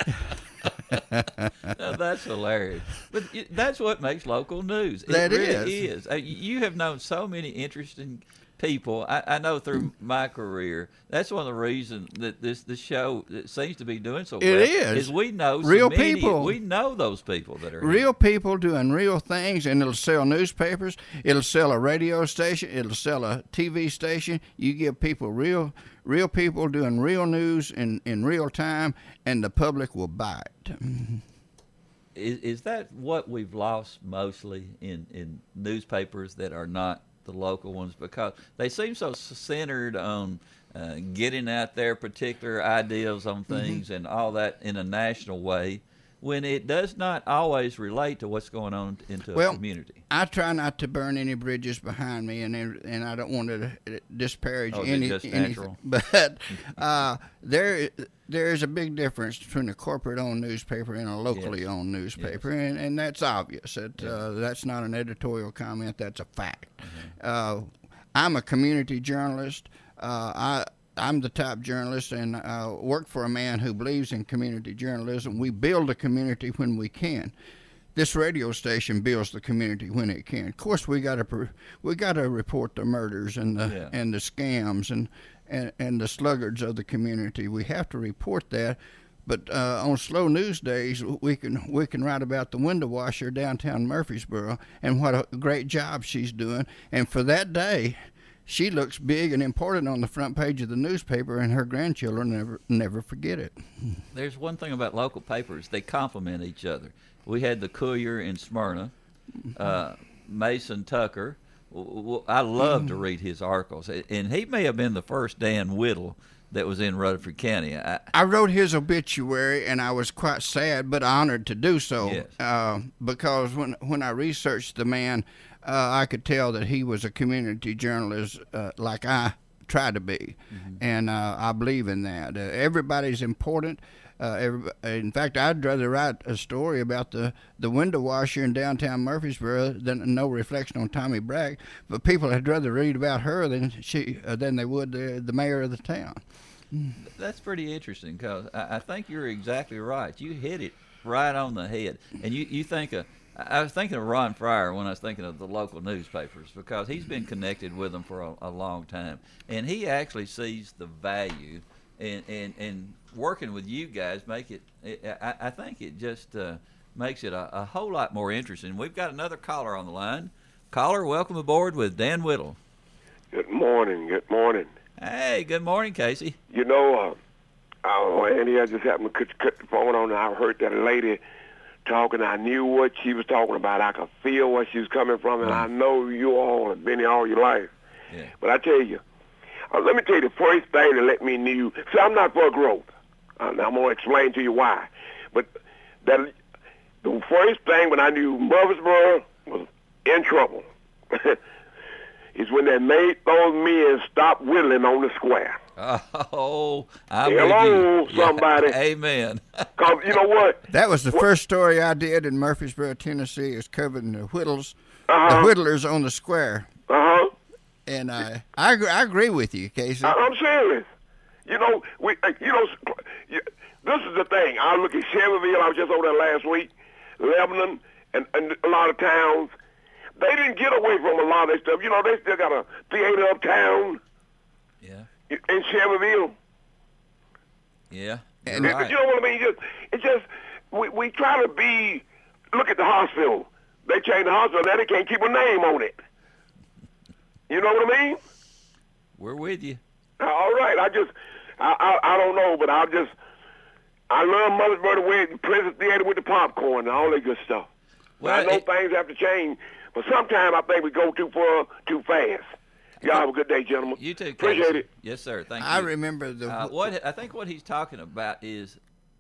Now, that's hilarious. But that's what makes local news. It that really is. is. You have known so many interesting people. I, I know through my career, that's one of the reasons that this this show it seems to be doing so well. It is. Is we know so real many, people. We know those people that are real here. people doing real things, and it'll sell newspapers. It'll sell a radio station. It'll sell a T V station. You give people real. Real people doing real news in, in real time, and the public will buy it. Is, is that what we've lost mostly in, in newspapers that are not the local ones? Because they seem so centered on uh, getting out their particular ideas on things mm-hmm. and all that in a national way, when it does not always relate to what's going on into well, a community. I try not to burn any bridges behind me, and and I don't want to disparage oh, any just anything. Natural? But uh, there there is a big difference between a corporate-owned newspaper and a locally yes. owned newspaper, yes. and, and that's obvious. That yes. uh, that's not an editorial comment. That's a fact. Mm-hmm. Uh, I'm a community journalist. Uh, I. I'm the top journalist, and I uh, work for a man who believes in community journalism. We build a community when we can. this radio station builds the community when it can. Of course, we got to we got to report the murders and the Yeah. and the scams and, and and the sluggards of the community. We have to report that. But uh, on slow news days, we can we can write about the window washer downtown Murfreesboro and what a great job she's doing. And for that day, she looks big and important on the front page of the newspaper, and her grandchildren never never forget it. There's one thing about local papers, they complement each other. We had the Courier in Smyrna, uh, Mason Tucker. W- w- I love to read his articles, and he may have been the first Dan Whittle that was in Rutherford County. I, I wrote his obituary, and I was quite sad but honored to do so. Yes. Uh, because when when I researched the man, uh, I could tell that he was a community journalist uh, like I try to be, Mm-hmm. and uh, I believe in that. Uh, everybody's important. Uh, every, in fact, I'd rather write a story about the, the window washer in downtown Murfreesboro than no reflection on Tommy Bragg. But people would rather read about her than she uh, than they would the, the mayor of the town. That's pretty interesting, because I, I think you're exactly right. You hit it right on the head. And you, you think of, I was thinking of Ron Fryer when I was thinking of the local newspapers, because he's been connected with them for a, a long time. And he actually sees the value in, in, in working with you guys. Make it, it I, I think it just uh, makes it a, a whole lot more interesting. We've got another caller on the line. Caller, welcome aboard with Dan Whittle. Good morning. Good morning. Hey, good morning, Casey. You know, uh, uh, Andy, I just happened to cut, cut the phone on, and I heard that lady talking. I knew what she was talking about. I could feel where she was coming from, and I know you all have been here all your life. Yeah. But I tell you, uh, let me tell you the first thing that let me know. See, I'm not for growth. Uh, I'm going to explain to you why. But that the first thing when I knew Murfreesboro was in trouble is when they made those men stop whittling on the square. Oh, I'm Hello, with you. somebody. Yeah, amen. Cause you know what? That was the What- first story I did in Murfreesboro, Tennessee. Is covering the whittles, Uh-huh. the whittlers on the square. Uh huh. And uh, I agree, I agree with you, Casey. I, I'm serious. You know, we. uh, You know, s- you- this is the thing. I look at Shelbyville. I was just over there last week. Lebanon and, and a lot of towns. They didn't get away from a lot of that stuff. You know, they still got a theater uptown. Yeah. In Shelbyville. Yeah. And you're right. you know what I mean? Just, it's just we we try to be. Look at the hospital. They changed the hospital. Now they can't keep a name on it. You know what I mean? We're with you. All right. I just I I, I don't know, but I just I love Mother's the way Princess Theater with the popcorn and all that good stuff. Well, I know it- things have to change, but sometimes I think we go too far, too fast. Y'all have a good day, gentlemen. You too, Appreciate Casey. it. Yes, sir. Thank you. I remember the Uh, what I think what he's talking about is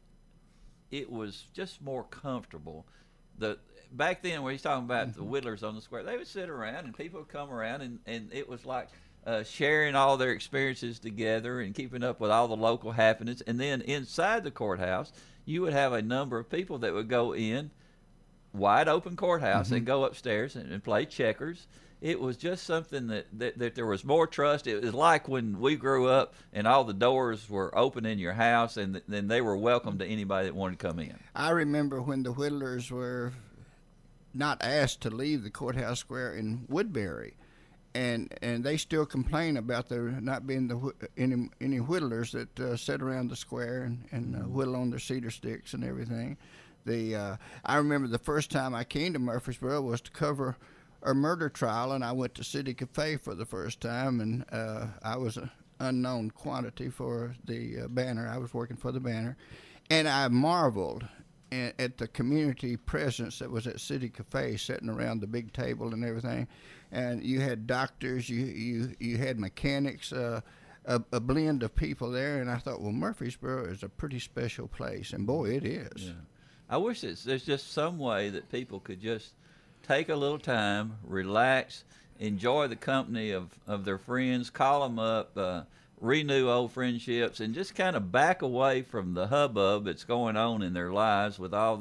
it was just more comfortable. The back then, where he's talking about Mm-hmm. the whittlers on the square, they would sit around and people would come around, and, and it was like uh, sharing all their experiences together and keeping up with all the local happenings. And then inside the courthouse, you would have a number of people that would go in, wide open courthouse, Mm-hmm. and go upstairs and, and play checkers. It was just something that, that, that there was more trust. It was like when we grew up and all the doors were open in your house, and then they were welcome to anybody that wanted to come in. I remember when the whittlers were not asked to leave the courthouse square in Woodbury, and and they still complain about there not being the wh- any any whittlers that uh, sit around the square and, and uh, whittle on their cedar sticks and everything. The uh, I remember the first time I came to Murfreesboro was to cover a murder trial, and I went to City Cafe for the first time, and uh, I was an unknown quantity for the uh, Banner. I was working for the Banner, and I marveled a- at the community presence that was at City Cafe, sitting around the big table and everything. And you had doctors, you you you had mechanics, uh, a, a blend of people there. And I thought, well, Murfreesboro is a pretty special place, and boy, it is. Yeah. I wish it's, there's just some way that people could just take a little time, relax, enjoy the company of, of their friends, call them up, uh, renew old friendships, and just kind of back away from the hubbub that's going on in their lives with all the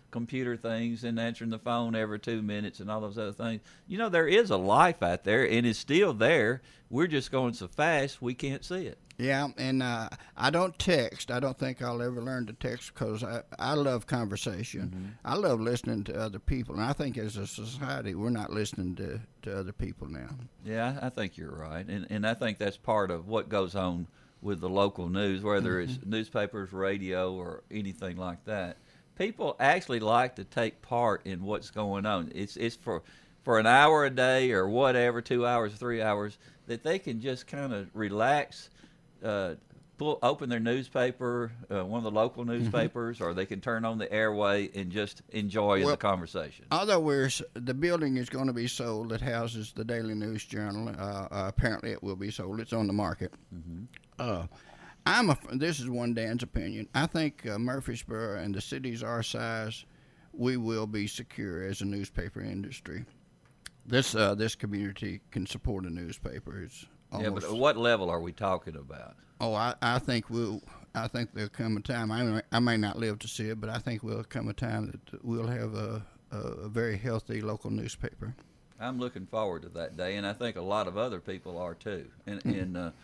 computer things and answering the phone every two minutes and all those other things. You know, there is a life out there, and it's still there. We're just going so fast we can't see it. Yeah, and uh, I don't text. I don't think I'll ever learn to text because I, I love conversation. Mm-hmm. I love listening to other people, and I think as a society we're not listening to, to other people now. Yeah, I think you're right, and and I think that's part of what goes on with the local news, whether mm-hmm. it's newspapers, radio, or anything like that. People actually like to take part in what's going on. It's it's for for an hour a day or whatever, two hours, three hours, that they can just kind of relax. Uh, pull open their newspaper, uh, one of the local newspapers, mm-hmm. or they can turn on the airway and just enjoy well, the conversation. Although we're, the building is going to be sold that houses the Daily News Journal. Uh, uh, apparently, it will be sold. It's on the market. Mm-hmm. Uh, I'm a. This is one Dan's opinion. I think uh, Murfreesboro and the cities our size, we will be secure as a newspaper industry. This uh, this community can support a newspaper. It's almost, yeah, but at what level are we talking about? Oh, I, I think we'll. I think there'll come a time. I may, I may not live to see it, but I think will come a time that we'll have a, a, a very healthy local newspaper. I'm looking forward to that day, and I think a lot of other people are too. And, mm-hmm. and uh,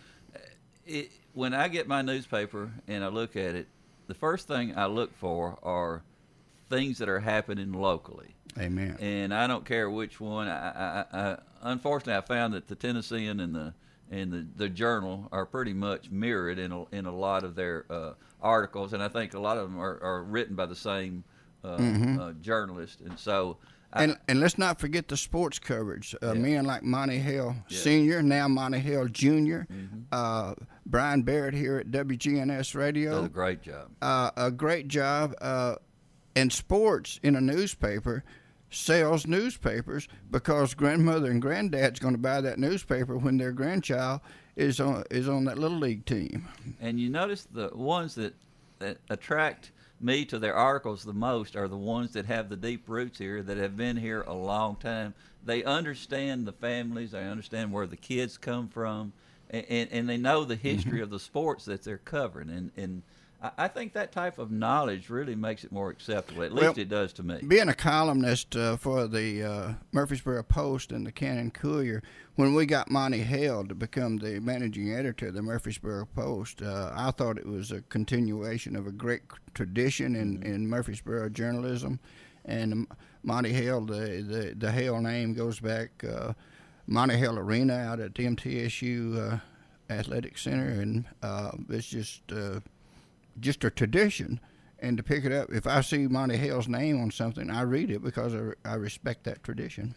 it, when I get my newspaper and I look at it, the first thing I look for are things that are happening locally. Amen. And I don't care which one. I, I, I, unfortunately, I found that the Tennessean and the and the, the Journal are pretty much mirrored in a, in a lot of their uh, articles, and I think a lot of them are, are written by the same uh, mm-hmm. uh, journalist. And so, I, and and let's not forget the sports coverage. Uh, yeah. Men like Monty Hale yeah. Senior, now Monty Hale Junior, mm-hmm. uh, Brian Barrett here at W G N S Radio. Does a great job. Uh, a great job. Uh, and sports in a newspaper sells newspapers because grandmother and granddad's going to buy that newspaper when their grandchild is on is on that little league team. And you notice the ones that, that attract me to their articles the most are the ones that have the deep roots here, that have been here a long time. They understand the families, they understand where the kids come from, and, and, and they know the history mm-hmm. of the sports that they're covering. And, and I think that type of knowledge really makes it more acceptable. At least well, it does to me. Being a columnist uh, for the uh, Murfreesboro Post and the Cannon Courier, when we got Monty Hale to become the managing editor of the Murfreesboro Post, uh, I thought it was a continuation of a great tradition in, mm-hmm. in Murfreesboro journalism. And Monty Hale, the, the, the Hale name goes back, uh, Monty Hale Arena out at the M T S U uh, Athletic Center, and uh, it's just... Uh, just a tradition, and to pick it up, if I see Monty Hale's name on something, I read it because I, I respect that tradition.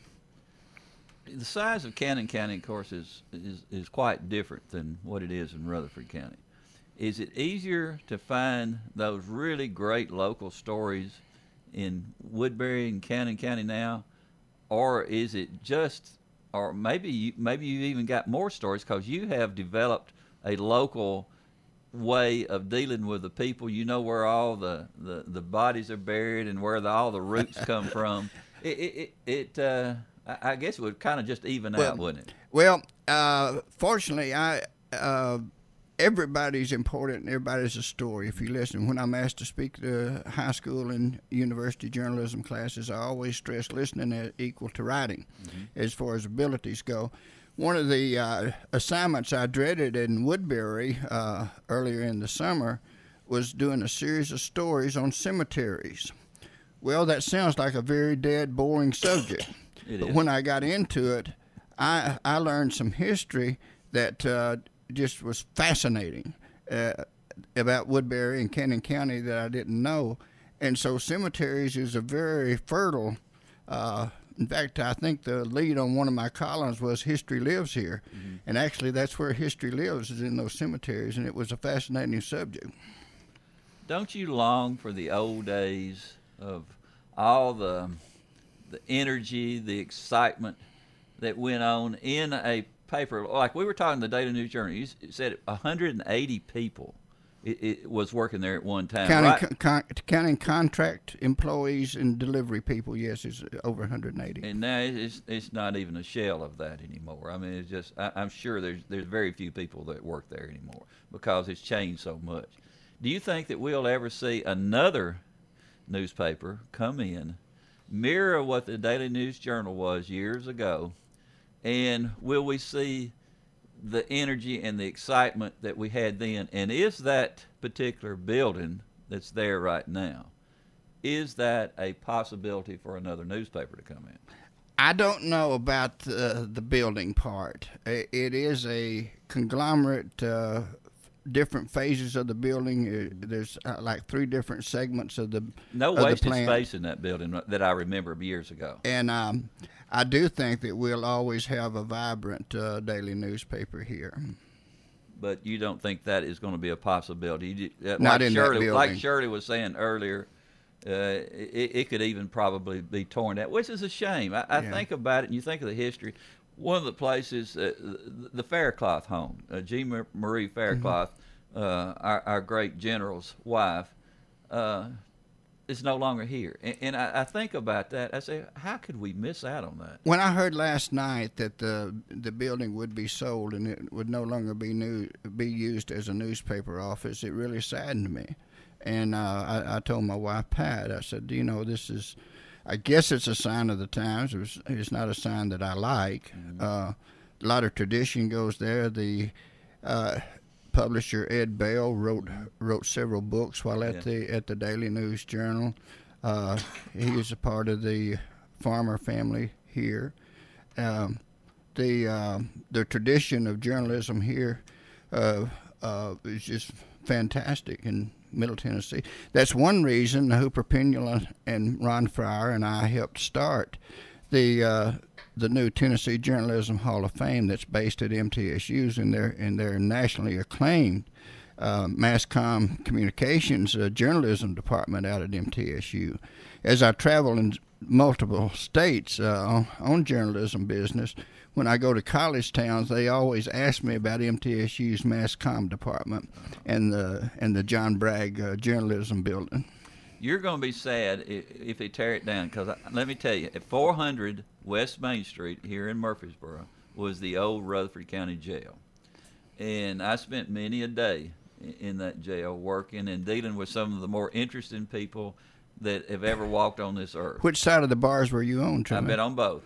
The size of Cannon County, of course, is, is is quite different than what it is in Rutherford County. Is it easier to find those really great local stories in Woodbury and Cannon County now, or is it just, or maybe you, maybe you even got more stories because you have developed a local way of dealing with the people? You know where all the, the, the bodies are buried and where the, all the roots come from. It it, it uh, I guess it would kind of just even well, out, wouldn't it? Well, uh, fortunately, I uh, everybody's important and everybody's a story. If you listen, when I'm asked to speak to high school and university journalism classes, I always stress listening is equal to writing, mm-hmm. as far as abilities go. One of the uh, assignments I dreaded in Woodbury uh, earlier in the summer was doing a series of stories on cemeteries. Well, that sounds like a very dead, boring subject. It but is. When I got into it, I, I learned some history that uh, just was fascinating uh, about Woodbury and Cannon County that I didn't know. And so cemeteries is a very fertile uh In fact, I think the lead on one of my columns was History Lives Here. Mm-hmm. And actually, that's where history lives, is in those cemeteries, and it was a fascinating subject. Don't you long for the old days of all the the energy, the excitement that went on in a paper? Like we were talking the Daily News Journal, you said one hundred eighty people It, it was working there at one time. Counting, right? con, counting contract employees and delivery people, yes, it's over one hundred eighty. And now it's it's not even a shell of that anymore. I mean, it's just I, I'm sure there's there's very few people that work there anymore because it's changed so much. Do you think that we'll ever see another newspaper come in, mirror what the Daily News Journal was years ago, and will we see the energy and the excitement that we had then? And is that particular building that's there right now, is that a possibility for another newspaper to come in? I don't know about uh, the building part. It is a conglomerate, uh, different phases of the building. There's uh, like three different segments of the No of wasted the plant. space in that building that I remember years ago. And um, I do think that we'll always have a vibrant uh, daily newspaper here. But you don't think that is going to be a possibility? You, uh, Not like in that Shirley, building. Like Shirley was saying earlier, uh, it, it could even probably be torn down, which is a shame. I, I Yeah. think about it, and you think of the history. One of the places, uh, the, the Faircloth home, uh, Jean Marie Faircloth, Mm-hmm. uh, our, our great general's wife, uh, is no longer here. And, and I, I think about that. I say, how could we miss out on that? When I heard last night that the the building would be sold and it would no longer be new, be used as a newspaper office, it really saddened me. And uh, I, I told my wife Pat, I said, you know, this is, I guess it's a sign of the times. It was, it's not a sign that I like. Mm-hmm. Uh, a lot of tradition goes there. The uh, publisher Ed Bell wrote wrote several books while at yeah. the at the Daily News Journal. Uh, he was a part of the farmer family here. Um, the uh, the tradition of journalism here uh, uh, is just fantastic in Middle Tennessee. That's one reason Hooper Pinula and Ron Fryer and I helped start the uh, the new Tennessee Journalism Hall of Fame that's based at M T S U's in their in their nationally acclaimed uh, Masscom Communications uh, Journalism Department out at M T S U. As I travel in multiple states uh, on, on journalism business, when I go to college towns, they always ask me about M T S U's Masscom Department and the and the John Bragg uh, Journalism Building. You're going to be sad if, if they tear it down, because let me tell you, at four hundred West Main Street here in Murfreesboro was the old Rutherford County Jail. And I spent many a day in that jail working and dealing with some of the more interesting people that have ever walked on this earth. Which side of the bars were you on, Charlie? I've been on both.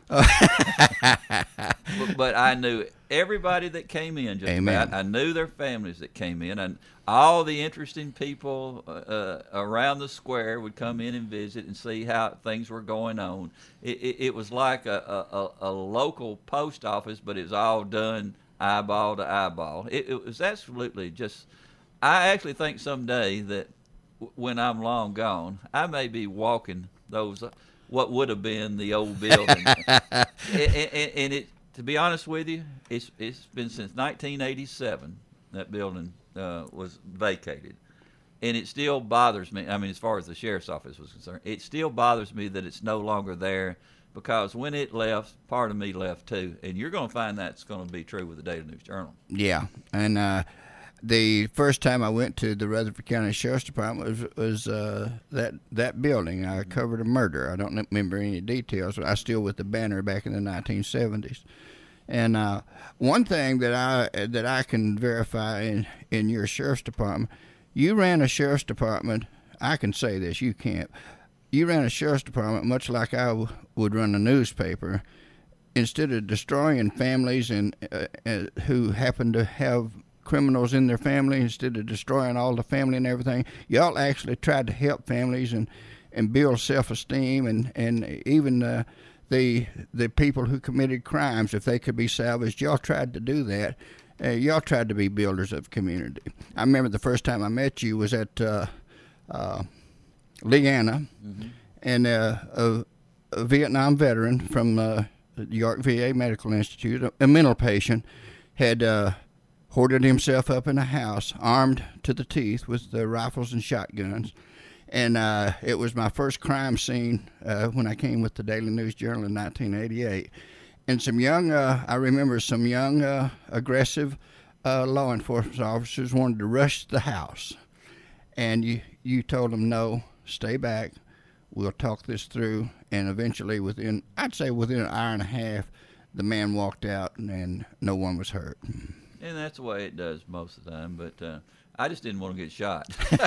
but, but I knew everybody that came in just Amen. about. I knew their families that came in. And all the interesting people uh, around the square would come in and visit and see how things were going on. It, it, it was like a, a, a local post office, but it was all done eyeball to eyeball. It, it was absolutely just, I actually think someday that when I'm long gone, I may be walking those, uh, what would have been the old building. and, and, and it, to be honest with you, it's it's been since nineteen eighty-seven that building uh, was vacated. And it still bothers me, I mean, as far as the sheriff's office was concerned, it still bothers me that it's no longer there, because when it left, part of me left too. And you're going to find that's going to be true with the Daily News Journal. Yeah, and uh, the first time I went to the Rutherford County Sheriff's Department was, was uh, that that building. I covered a murder. I don't remember any details, but I still with the banner back in the nineteen seventies. And uh, one thing that I that I can verify in, in your sheriff's department, you ran a sheriff's department. I can say this, you can't. You ran a sheriff's department much like I w- would run a newspaper. Instead of destroying families and uh, uh, who happen to have criminals in their family, instead of destroying all the family and everything, y'all actually tried to help families and, and build self-esteem and and even uh, the the people who committed crimes, if they could be salvaged, y'all tried to do that. Uh, y'all tried to be builders of community. I remember the first time I met you was at uh, uh, Leanna, mm-hmm. and uh, a, a Vietnam veteran from uh, the York V A Medical Institute, a, a mental patient, had uh, hoarded himself up in a house, armed to the teeth with uh, rifles and shotguns. And uh, it was my first crime scene uh, when I came with the Daily News Journal in nineteen eighty-eight. And some young, uh, I remember some young, uh, aggressive uh, law enforcement officers wanted to rush the house. And you, you told them, no, stay back. We'll talk this through. And eventually, within, I'd say within an hour and a half, the man walked out and, and no one was hurt. And that's the way it does most of the time. But uh, I just didn't want to get shot.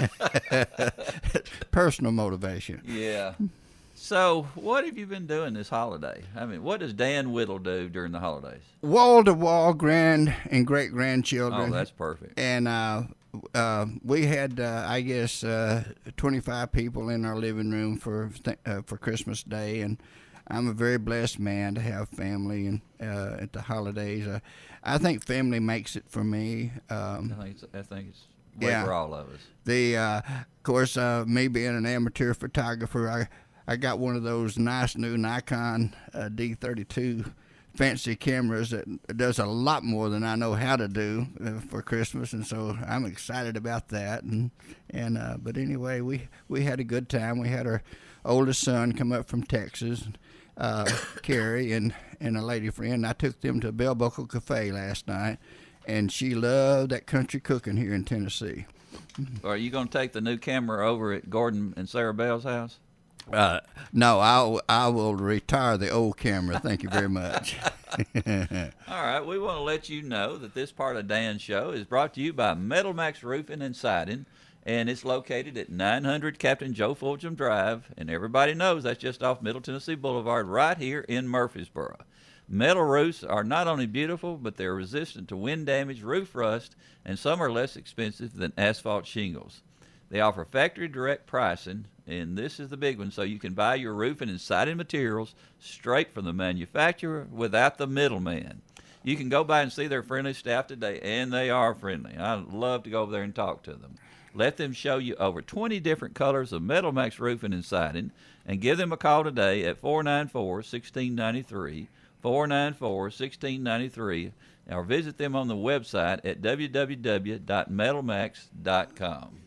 Personal motivation. Yeah. So, what have you been doing this holiday? I mean, what does Dan Whittle do during the holidays? Wall-to-wall grand and great-grandchildren. Oh, that's perfect. And uh, uh, we had, uh, I guess, uh, twenty-five people in our living room for th- uh, for Christmas Day, and I'm a very blessed man to have family and uh, at the holidays. Uh, I think family makes it for me. Um, I think it's, I think it's way yeah. for all of us. The, uh, of course, uh, me being an amateur photographer, I I got one of those nice new Nikon uh, D thirty-two fancy cameras that does a lot more than I know how to do uh, for Christmas, and so I'm excited about that. And and uh, but anyway, we we had a good time. We had our oldest son come up from Texas, uh, Carrie, and and a lady friend. I took them to Bell Buckle Cafe last night, and she loved that country cooking here in Tennessee. Are you going to take the new camera over at Gordon and Sarah Bell's house? Uh, no, I'll, I will retire the old camera. Thank you very much. All right, we want to let you know that this part of Dan's show is brought to you by Metal Max Roofing and Siding, and it's located at nine hundred Captain Joe Fulgham Drive, and everybody knows that's just off Middle Tennessee Boulevard right here in Murfreesboro. Metal roofs are not only beautiful, but they're resistant to wind damage, roof rust, and some are less expensive than asphalt shingles. They offer factory direct pricing, and this is the big one, so you can buy your roofing and siding materials straight from the manufacturer without the middleman. You can go by and see their friendly staff today, and they are friendly. I'd love to go over there and talk to them. Let them show you over twenty different colors of Metal Max Roofing and Siding, and give them a call today at four nine four, one six nine three, four nine four, one six nine three, or visit them on the website at w w w dot metal max dot com.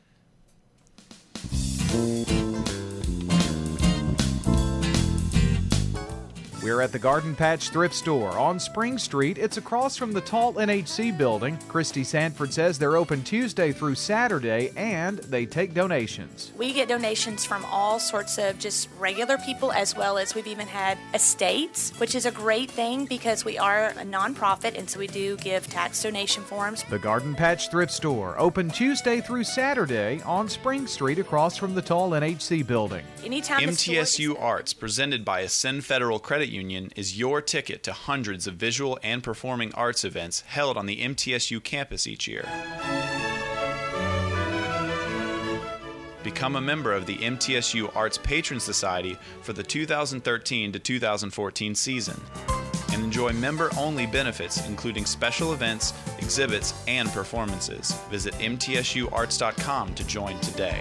We're at the Garden Patch Thrift Store on Spring Street. It's across from the tall N H C building. Christy Sanford says they're open Tuesday through Saturday, and they take donations. We get donations from all sorts of just regular people, as well as we've even had estates, which is a great thing because we are a nonprofit, and so we do give tax donation forms. The Garden Patch Thrift Store, open Tuesday through Saturday on Spring Street across from the tall N H C building. Anytime M T S U Arts, presented by Ascend Federal Credit Union, is your ticket to hundreds of visual and performing arts events held on the M T S U campus each year. Become a member of the M T S U Arts Patron Society for the two thousand thirteen to two thousand fourteen season and enjoy member-only benefits including special events, exhibits, and performances. Visit m t s u arts dot com to join today.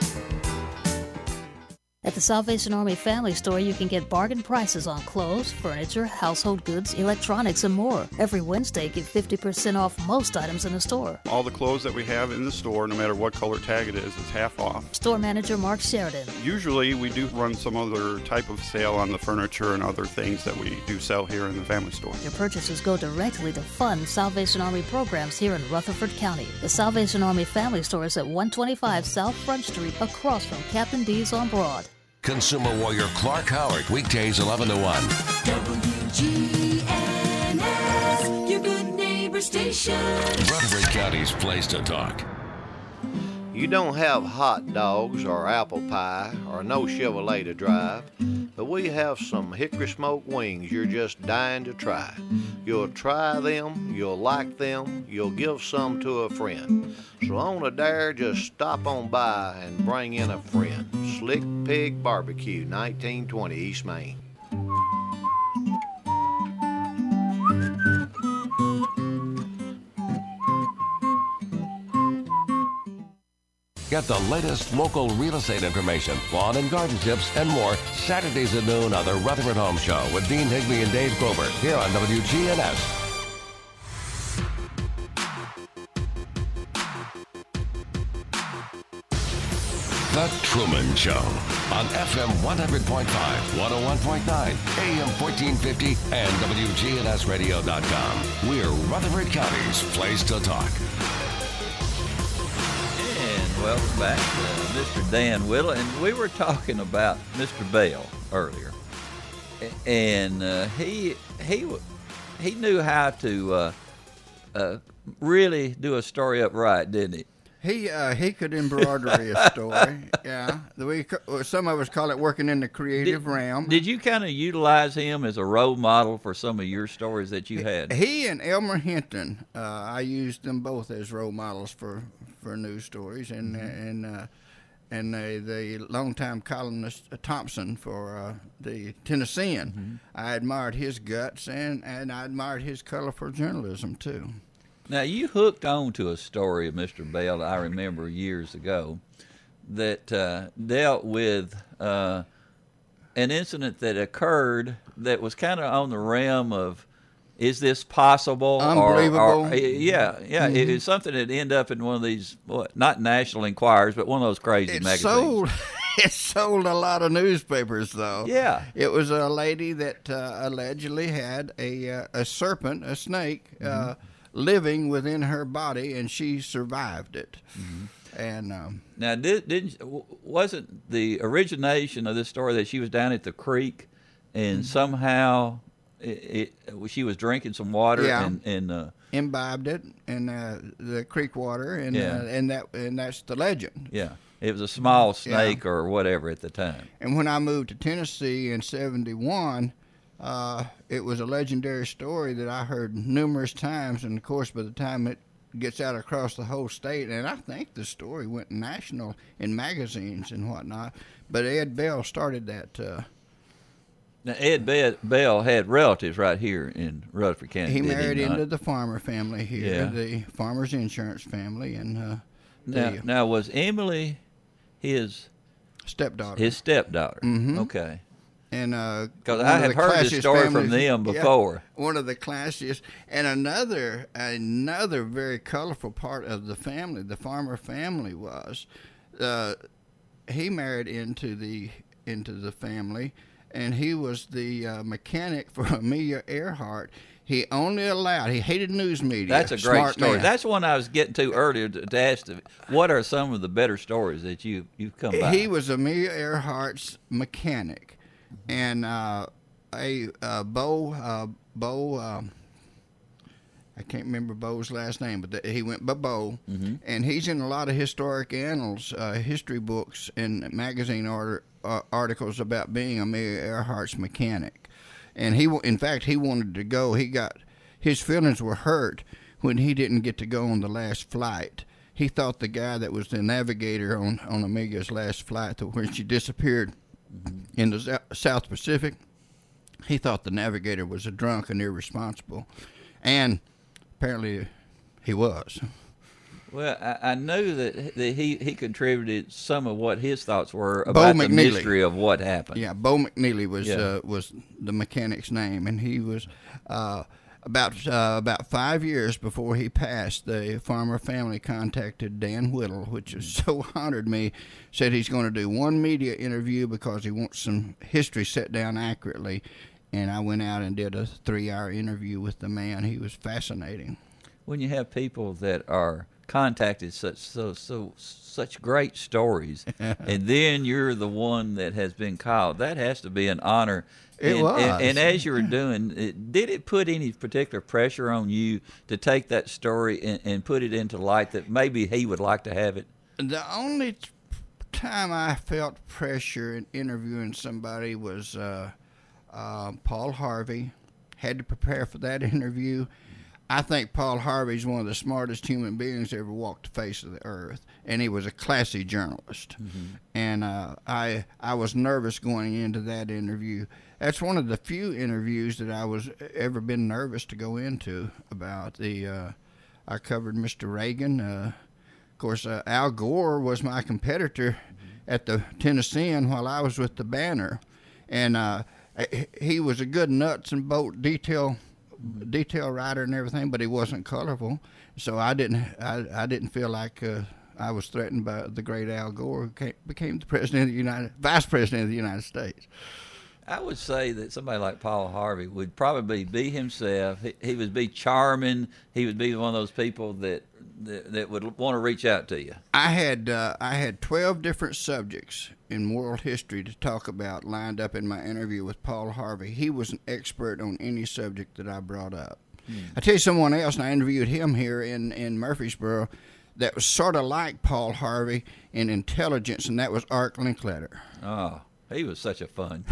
At the Salvation Army Family Store, you can get bargain prices on clothes, furniture, household goods, electronics, and more. Every Wednesday, get fifty percent off most items in the store. All the clothes that we have in the store, no matter what color tag it is, is half off. Store manager Mark Sheridan. Usually, we do run some other type of sale on the furniture and other things that we do sell here in the family store. Your purchases go directly to fund Salvation Army programs here in Rutherford County. The Salvation Army Family Store is at one twenty-five South Front Street, across from Captain D's on Broad. Consumer Warrior Clark Howard, weekdays eleven to one. W G N S, your good neighbor station. Rutherford County's place to talk. You don't have hot dogs or apple pie or no Chevrolet to drive, but we have some hickory smoked wings you're just dying to try. You'll try them, you'll like them, you'll give some to a friend. So on a dare, just stop on by and bring in a friend. Slick Pig Barbecue, nineteen twenty East Main. Get the latest local real estate information, lawn and garden tips, and more Saturdays at noon on the Rutherford Home Show with Dean Higbee and Dave Grover here on W G N S. The Truman Show on F M one hundred point five, one oh one point nine, A M fourteen fifty, and W G N S radio dot com. We're Rutherford County's place to talk. And welcome back to Mister Dan Whittle. And we were talking about Mister Bell earlier. And uh, he he he knew how to uh, uh, really do a story up right, didn't he? He uh, he could embroidery a story. Yeah, the way some of us call it working in the creative did, realm. Did you kind of utilize him as a role model for some of your stories that you had? He and Elmer Hinton, uh, I used them both as role models for, for news stories, and mm-hmm. and uh, and the the longtime columnist uh, Thompson for uh, the Tennessean. Mm-hmm. I admired his guts, and, and I admired his colorful journalism too. Now, you hooked on to a story of Mister Bell I remember years ago that uh, dealt with uh, an incident that occurred that was kind of on the realm of, is this possible? Unbelievable. Or, or, yeah, yeah. Mm-hmm. It, it's something that ended up in one of these, what, not National Enquirers, but one of those crazy it magazines. Sold, it sold a lot of newspapers, though. Yeah. It was a lady that uh, allegedly had a, uh, a serpent, a snake, mm-hmm. uh, living within her body, and she survived it. Mm-hmm. And um, now, did, didn't wasn't the origination of this story that she was down at the creek, and mm-hmm. somehow it, it, she was drinking some water yeah. and, and uh, imbibed it in uh, the creek water, and yeah. uh, and that and that's the legend. Yeah, it was a small snake yeah. or whatever at the time. And when I moved to Tennessee in seventy-one. Uh, it was a legendary story that I heard numerous times, and of course, by the time it gets out across the whole state, and I think the story went national in magazines and whatnot. But Ed Bell started that. Uh, now, Ed Be- Bell had relatives right here in Rutherford County. He did married he not? into the farmer family here, yeah. the Farmers Insurance family, and uh, now, the, now was Emily his stepdaughter? His stepdaughter. Mm-hmm. Okay. And because uh, I have heard this story families, from them before. Yeah, one of the classiest, and another another very colorful part of the family, the farmer family, was uh, he married into the into the family, and he was the uh, mechanic for Amelia Earhart. He only allowed, he hated news media. That's a great Smart story. man. That's one I was getting to earlier to, to ask, what are some of the better stories that you, you've come by? He was Amelia Earhart's mechanic. And uh, a uh, Bo, uh, Bo, um, I can't remember Bo's last name, but the, he went by Bo, mm-hmm. and he's in a lot of historic annals, uh, history books, and magazine art, uh, articles about being Amelia Earhart's mechanic. And he, in fact, he wanted to go. He got his feelings were hurt when he didn't get to go on the last flight. He thought the guy that was the navigator on on Amelia's last flight, when she disappeared in the South Pacific, he thought the navigator was a drunk and irresponsible, and apparently he was. Well, I, I knew that, that he, he contributed some of what his thoughts were about the mystery of what happened. Yeah, Bo McNeely was yeah. uh, was the mechanic's name, and he was uh, about uh, about five years before he passed. The farmer family contacted Dan Whittle, which is so honored me. Said he's going to do one media interview because he wants some history set down accurately. And I went out and did a three-hour interview with the man. He was fascinating. When you have people that are contacted such so so such great stories, and then you're the one that has been called, that has to be an honor. It and, was. And, and as you were doing it, did it put any particular pressure on you to take that story and, and put it into light that maybe he would like to have it? The only t- time I felt pressure in interviewing somebody was uh, uh, Paul Harvey. Had to prepare for that interview. I think Paul Harvey's one of the smartest human beings that ever walked the face of the earth, and he was a classy journalist. Mm-hmm. And uh, I I was nervous going into that interview. That's one of the few interviews that I was ever been nervous to go into about. The uh, I covered Mister Reagan. Uh, of course, uh, Al Gore was my competitor mm-hmm. at the Tennessean while I was with the Banner, and uh, he was a good nuts and bolt detail. detail writer and everything, but he wasn't colorful, so I didn't I, I didn't feel like uh, I was threatened by the great Al Gore, who came, became the president of the United vice president of the United States. I would say that somebody like Paul Harvey would probably be himself. He, he would be charming. He would be one of those people that that, that would want to reach out to you. I had uh, I had twelve different subjects in world history to talk about lined up in my interview with Paul Harvey. He was an expert on any subject that I brought up. Hmm. I tell you someone else, and I interviewed him here in, in Murfreesboro, that was sort of like Paul Harvey in intelligence, and that was Art Linkletter. Oh, he was such a fun.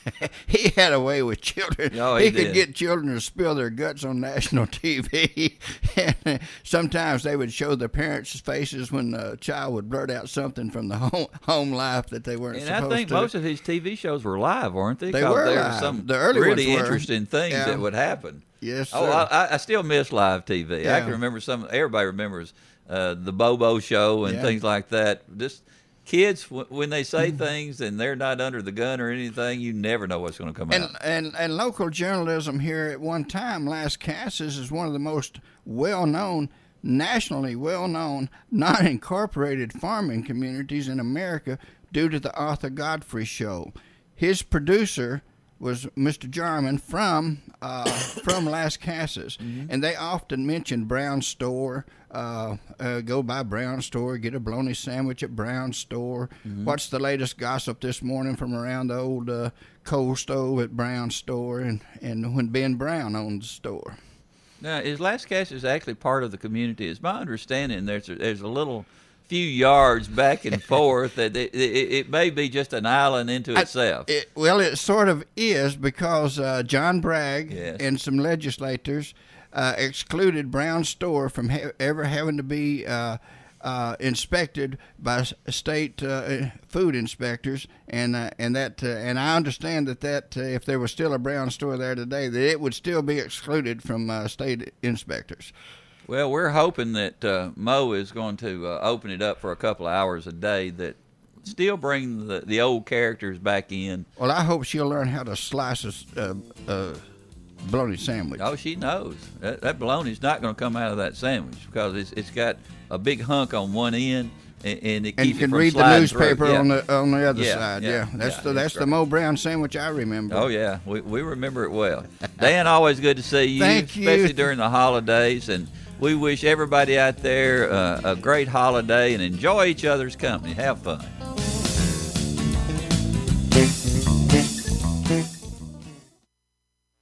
He had a way with children. Oh, he he could did. get children to spill their guts on national T V. And sometimes they would show their parents' faces when the child would blurt out something from the home, home life that they weren't And supposed to. I think most of his T V shows were live, weren't they? They 'Cause were there live. were some The early really ones were. interesting things Yeah. that would happen. Yes, Oh, sir. I, I still miss live T V. I Yeah. can remember some. Everybody remembers uh, the Bobo Show and Yeah. things like that. Just kids, w- when they say things and they're not under the gun or anything, you never know what's going to come And, out. and and local journalism here at one time, Las Casas is one of the most well-known, nationally well-known, non-incorporated farming communities in America due to the Arthur Godfrey Show. His producer was Mister Jarman from uh, from Las Casas, and they often mentioned Brown Store. Uh, uh, go by Brown Store, get a bologna sandwich at Brown Store. Mhm. What's the latest gossip this morning from around the old uh, coal stove at Brown Store, and, and when Ben Brown owned the store. Now, is Las Casas actually part of the community? It's my understanding there's a, there's a little few yards back and forth that it, it, it may be just an island into I- itself. It, well, it sort of is because uh, John Bragg Yes. and some legislators uh, excluded Brown Store from ha- ever having to be uh, uh, inspected by s- state uh, food inspectors, and uh, and that uh, and I understand that that uh, if there was still a Brown Store there today, that it would still be excluded from uh, state inspectors. Well, we're hoping that uh, Mo is going to uh, open it up for a couple of hours a day that still bring the, the old characters back in. Well, I hope she'll learn how to slice a s- uh, uh, bologna sandwich. Oh, she knows. That, that bologna's not going to come out of that sandwich because it's it's got a big hunk on one end, and, and it And keeps you it can from read the sliding newspaper through. Yeah. on the on the other Yeah, side. yeah, Yeah, that's yeah, the that's that's the right. Mo Brown sandwich I remember. Oh, yeah. We we remember it well. Dan, always good to see you, Thank you. especially during the holidays. And we wish everybody out there uh, a great holiday and enjoy each other's company. Have fun.